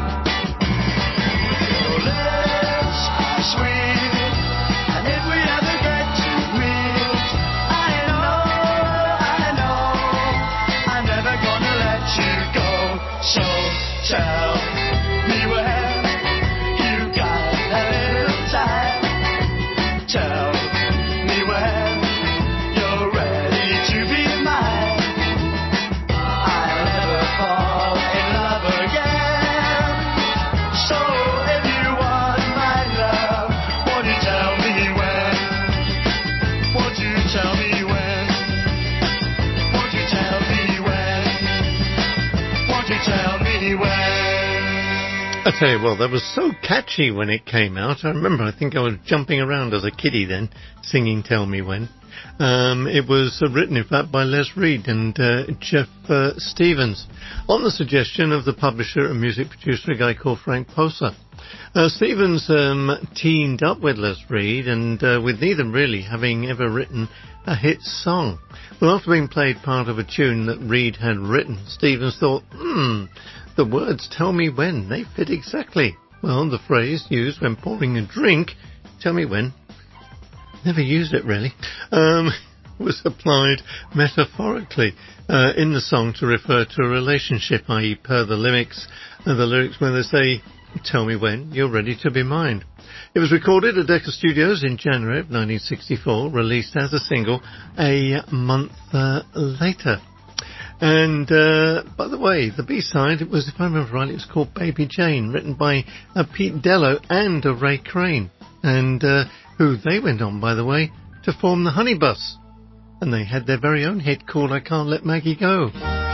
Your lips are sweet, and if we ever get to meet, I know, I know, I'm never gonna let you go. So tell me when you got a little time. Tell me when you're ready to be mine. I'll never fall in love again. So if you want my love, won't you tell me when? Won't you tell me when? Won't you tell me when? Won't you tell me when? I tell you what, that was so catchy when it came out. I remember, I think I was jumping around as a kiddie then, singing Tell Me When. Um, it was uh, written, in fact, by Les Reed and uh, Jeff uh, Stevens, on the suggestion of the publisher and music producer, a guy called Frank Posa. Uh, Stevens um, teamed up with Les Reed, and uh, with neither really having ever written a hit song. Well, after being played part of a tune that Reed had written, Stevens thought, hmm, the words Tell Me When, they fit exactly. Well, the phrase used when pouring a drink, tell me when, never used it really, um, was applied metaphorically uh, in the song to refer to a relationship, that is per the lyrics, uh, the lyrics when they say, Tell Me When You're Ready to Be Mine. It was recorded at Decca Studios in January of nineteen sixty-four, released as a single a month uh, later. And, uh, by the way, the B-side, it was, if I remember rightly, it was called Baby Jane, written by uh, Pete Dello and uh, Ray Crane, and uh, who they went on, by the way, to form the Honey Bus. And they had their very own hit called I Can't Let Maggie Go.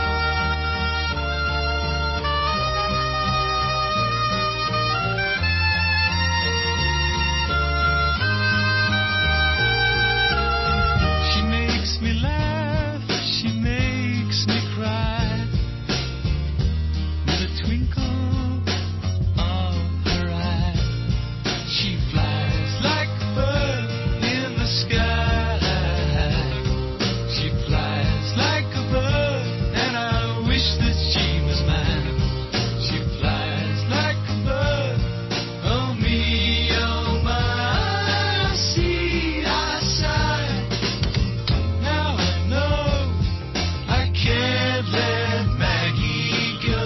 She makes me laugh, she makes me cry, with a twinkle of her eye. She flies like a bird in the sky. She flies like a bird, and I wish that she was mine. She flies like a bird, oh me, oh my, see I sigh. Now I know I can't let Maggie go.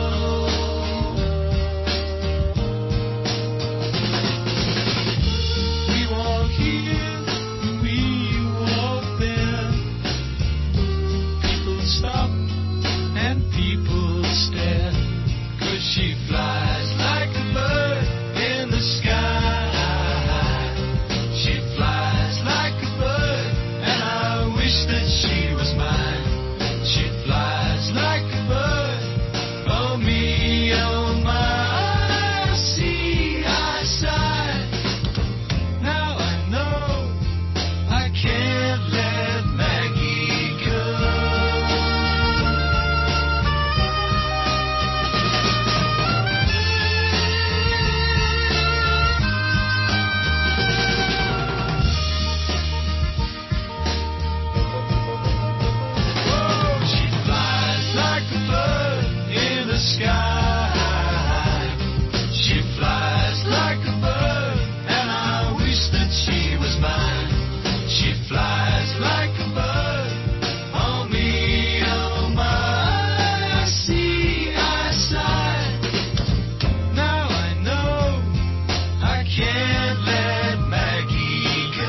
We walk here, we walk there. People stop and people stare, 'cause she flies like a bird in the sky. She flies like a bird, and I wish that she was mine. She flies like a bird, oh me, oh my, see I sigh. Now I know I can't let Maggie go. She flies like a bird in the sky. She flies like a bird, and I wish that she was mine. She flies like a bird, oh me, oh my, see I sigh. Now I know I can't let Maggie go.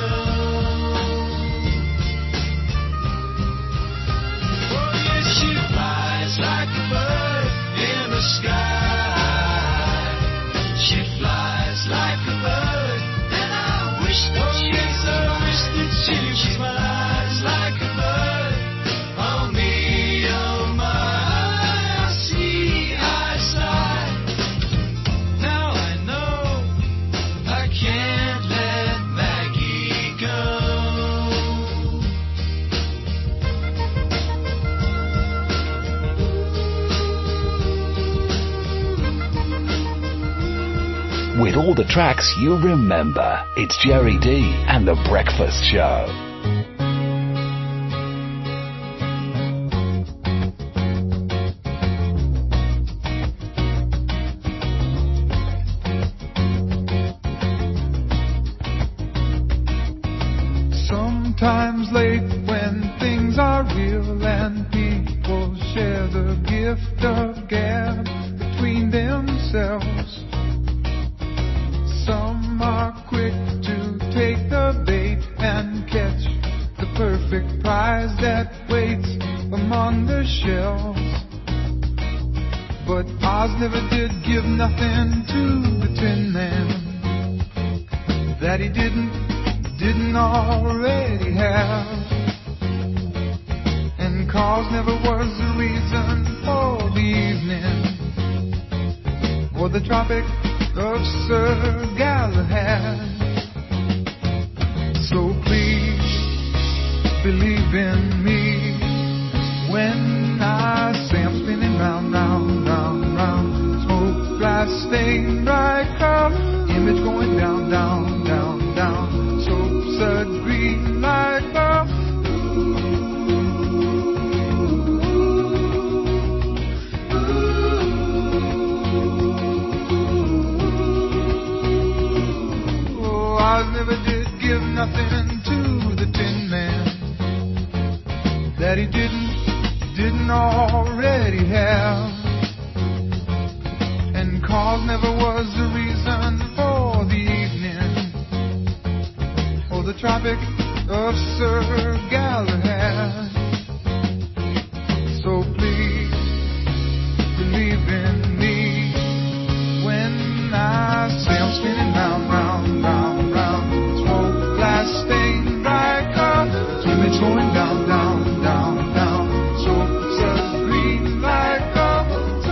Oh yes, she flies like a bird in the sky. She flies like a bird, and I wish that she yes, I wish that she was flies like a bird. Oh me, oh my, see I sigh. Now I know I can't let Maggie go. With all the tracks you remember, it's Jerry D and The Breakfast Show. Sometimes late when things are real and people share the gift of gab between themselves. Some are quick to take the bait and catch the perfect prize that waits among the shells. But Oz never did give nothing to the Tin Man that he didn't, didn't already have. And cause never was the reason for the evening or the Tropic of Sir Galahad. So please believe in me when I say I'm spinning round, round, round, round. Smoke, glass, stain, bright color, image going down, down, down, down. Soap, suds, green light bulb. Oh, I never did give nothing to the Tin Man that he didn't, didn't already have. And cause never was the reason for the evening or the Tropic of Sir Galahad. So please believe in me when I say I'm spinning round, round, round, round. Smoke glass stained like a image going down, down, down, down. So such green like a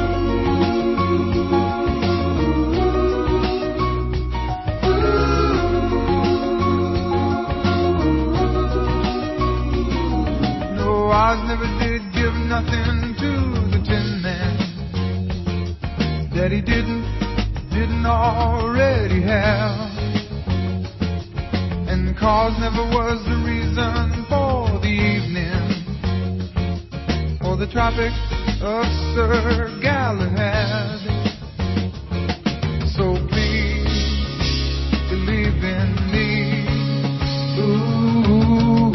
no, Oz never did give nothing to the Tin Man that he didn't, didn't already have. And cause never was the reason for the evening or the Tropic of Sir Galahad. So please believe in me. Ooh.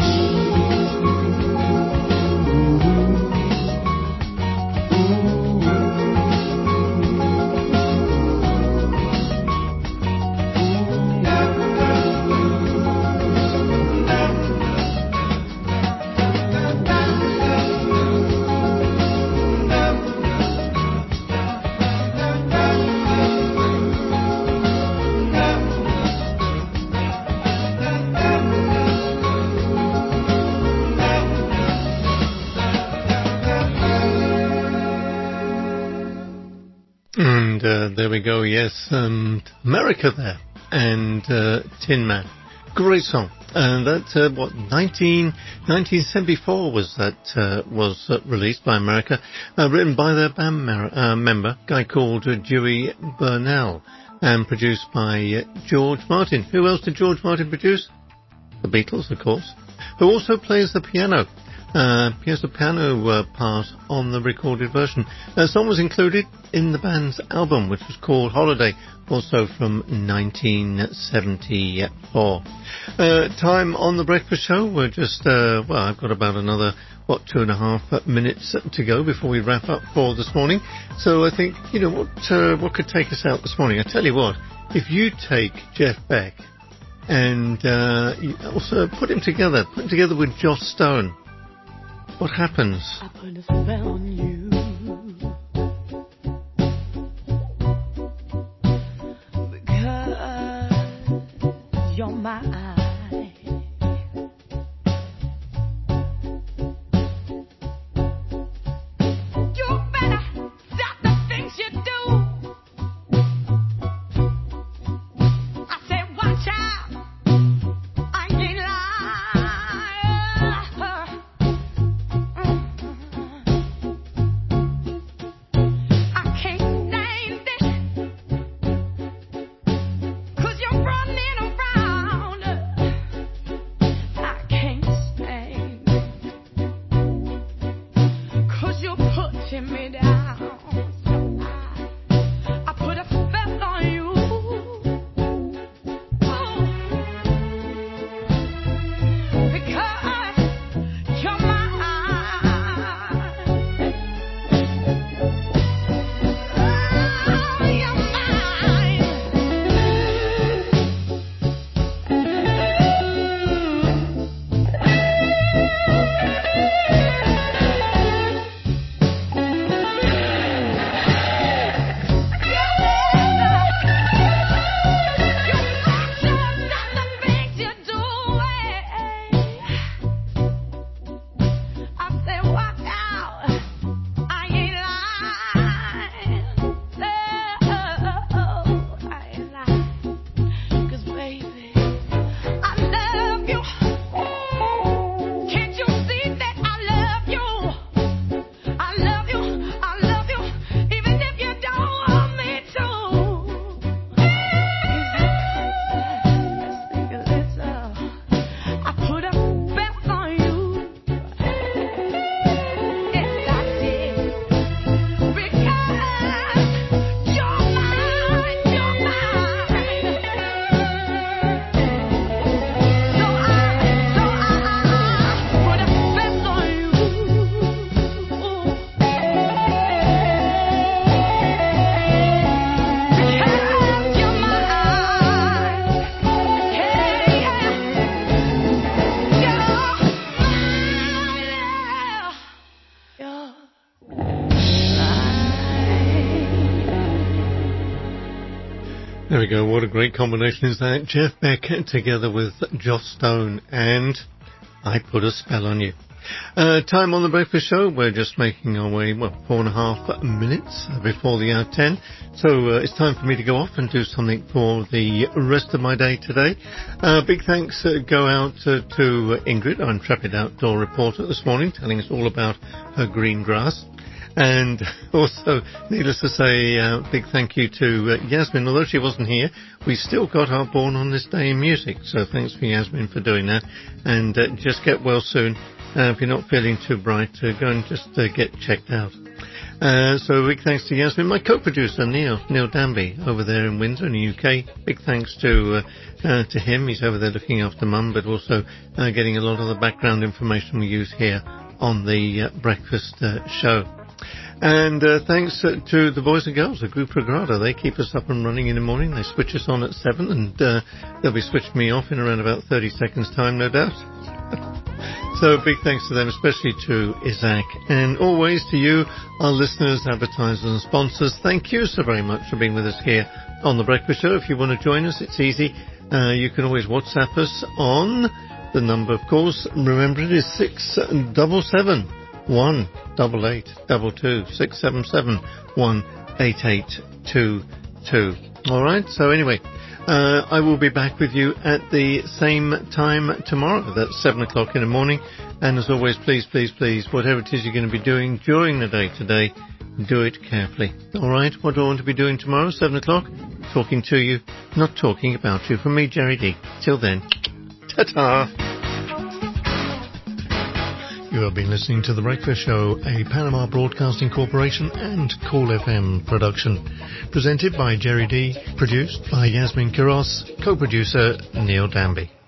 And uh, there we go, yes, um, America there, and uh, Tin Man. Great song. And that, uh, what, nineteen, nineteen seventy-four was that, uh, was uh, released by America, uh, written by their band mer- uh, member, a guy called uh, Dewey Burnell, and produced by uh, George Martin. Who else did George Martin produce? The Beatles, of course. Who also plays the piano. Uh, he has the piano uh, part on the recorded version. The song was included in the band's album, which was called Holiday, also from nineteen seventy-four. Uh, time on the breakfast show. We're just, uh, well, I've got about another, what, two and a half minutes to go before we wrap up for this morning. So I think, you know, what, uh, what could take us out this morning? I tell you what, if you take Jeff Beck and uh, you also put him together, put him together with Joss Stone, what happens? I put a spell on you. Because you're mine. You better stop the things you do. I said, watch out. I ain't lying. Cause you're running around There we go. What a great combination is that? Jeff Beck together with Joss Stone and I Put a Spell on You. Uh, time on the breakfast show. We're just making our way, well, four and a half minutes before the hour ten. So uh, it's time for me to go off and do something for the rest of my day today. Uh, big thanks uh, go out uh, to Ingrid, our intrepid outdoor reporter this morning, telling us all about her green grass. And also, needless to say, uh, big thank you to uh, Yasmin. Although she wasn't here, we still got our Born on This Day in music. So thanks for Yasmin for doing that. And uh, just get well soon. Uh, if you're not feeling too bright, uh, go and just uh, get checked out. Uh, so big thanks to Yasmin. My co-producer, Neil, Neil Danby, over there in Windsor in the U K. Big thanks to uh, uh, to him. He's over there looking after Mum, but also uh, getting a lot of the background information we use here on the uh, breakfast uh, show. And uh, thanks uh, to the boys and girls at Group Regrada. They keep us up and running in the morning. They switch us on at seven, and uh, they'll be switching me off in around about thirty seconds' time, no doubt. So big thanks to them, especially to Isaac. And always to you, our listeners, advertisers and sponsors. Thank you so very much for being with us here on The Breakfast Show. If you want to join us, it's easy. Uh, you can always WhatsApp us on the number, of course. Remember, it is six seven seven one double eight double two six seven seven one eight eight two two. All right. So anyway, uh, I will be back with you at the same time tomorrow. That's seven o'clock in the morning. And as always, please, please, please, whatever it is you're going to be doing during the day today, do it carefully. All right. What do I want to be doing tomorrow? Seven o'clock. Talking to you, not talking about you. From me, Jerry D. Till then, ta-ta. You have been listening to The Breakfast Show, a Panama Broadcasting Corporation and Cool F M production. Presented by Jerry D, produced by Yasmin Kiros, co-producer Neil Danby.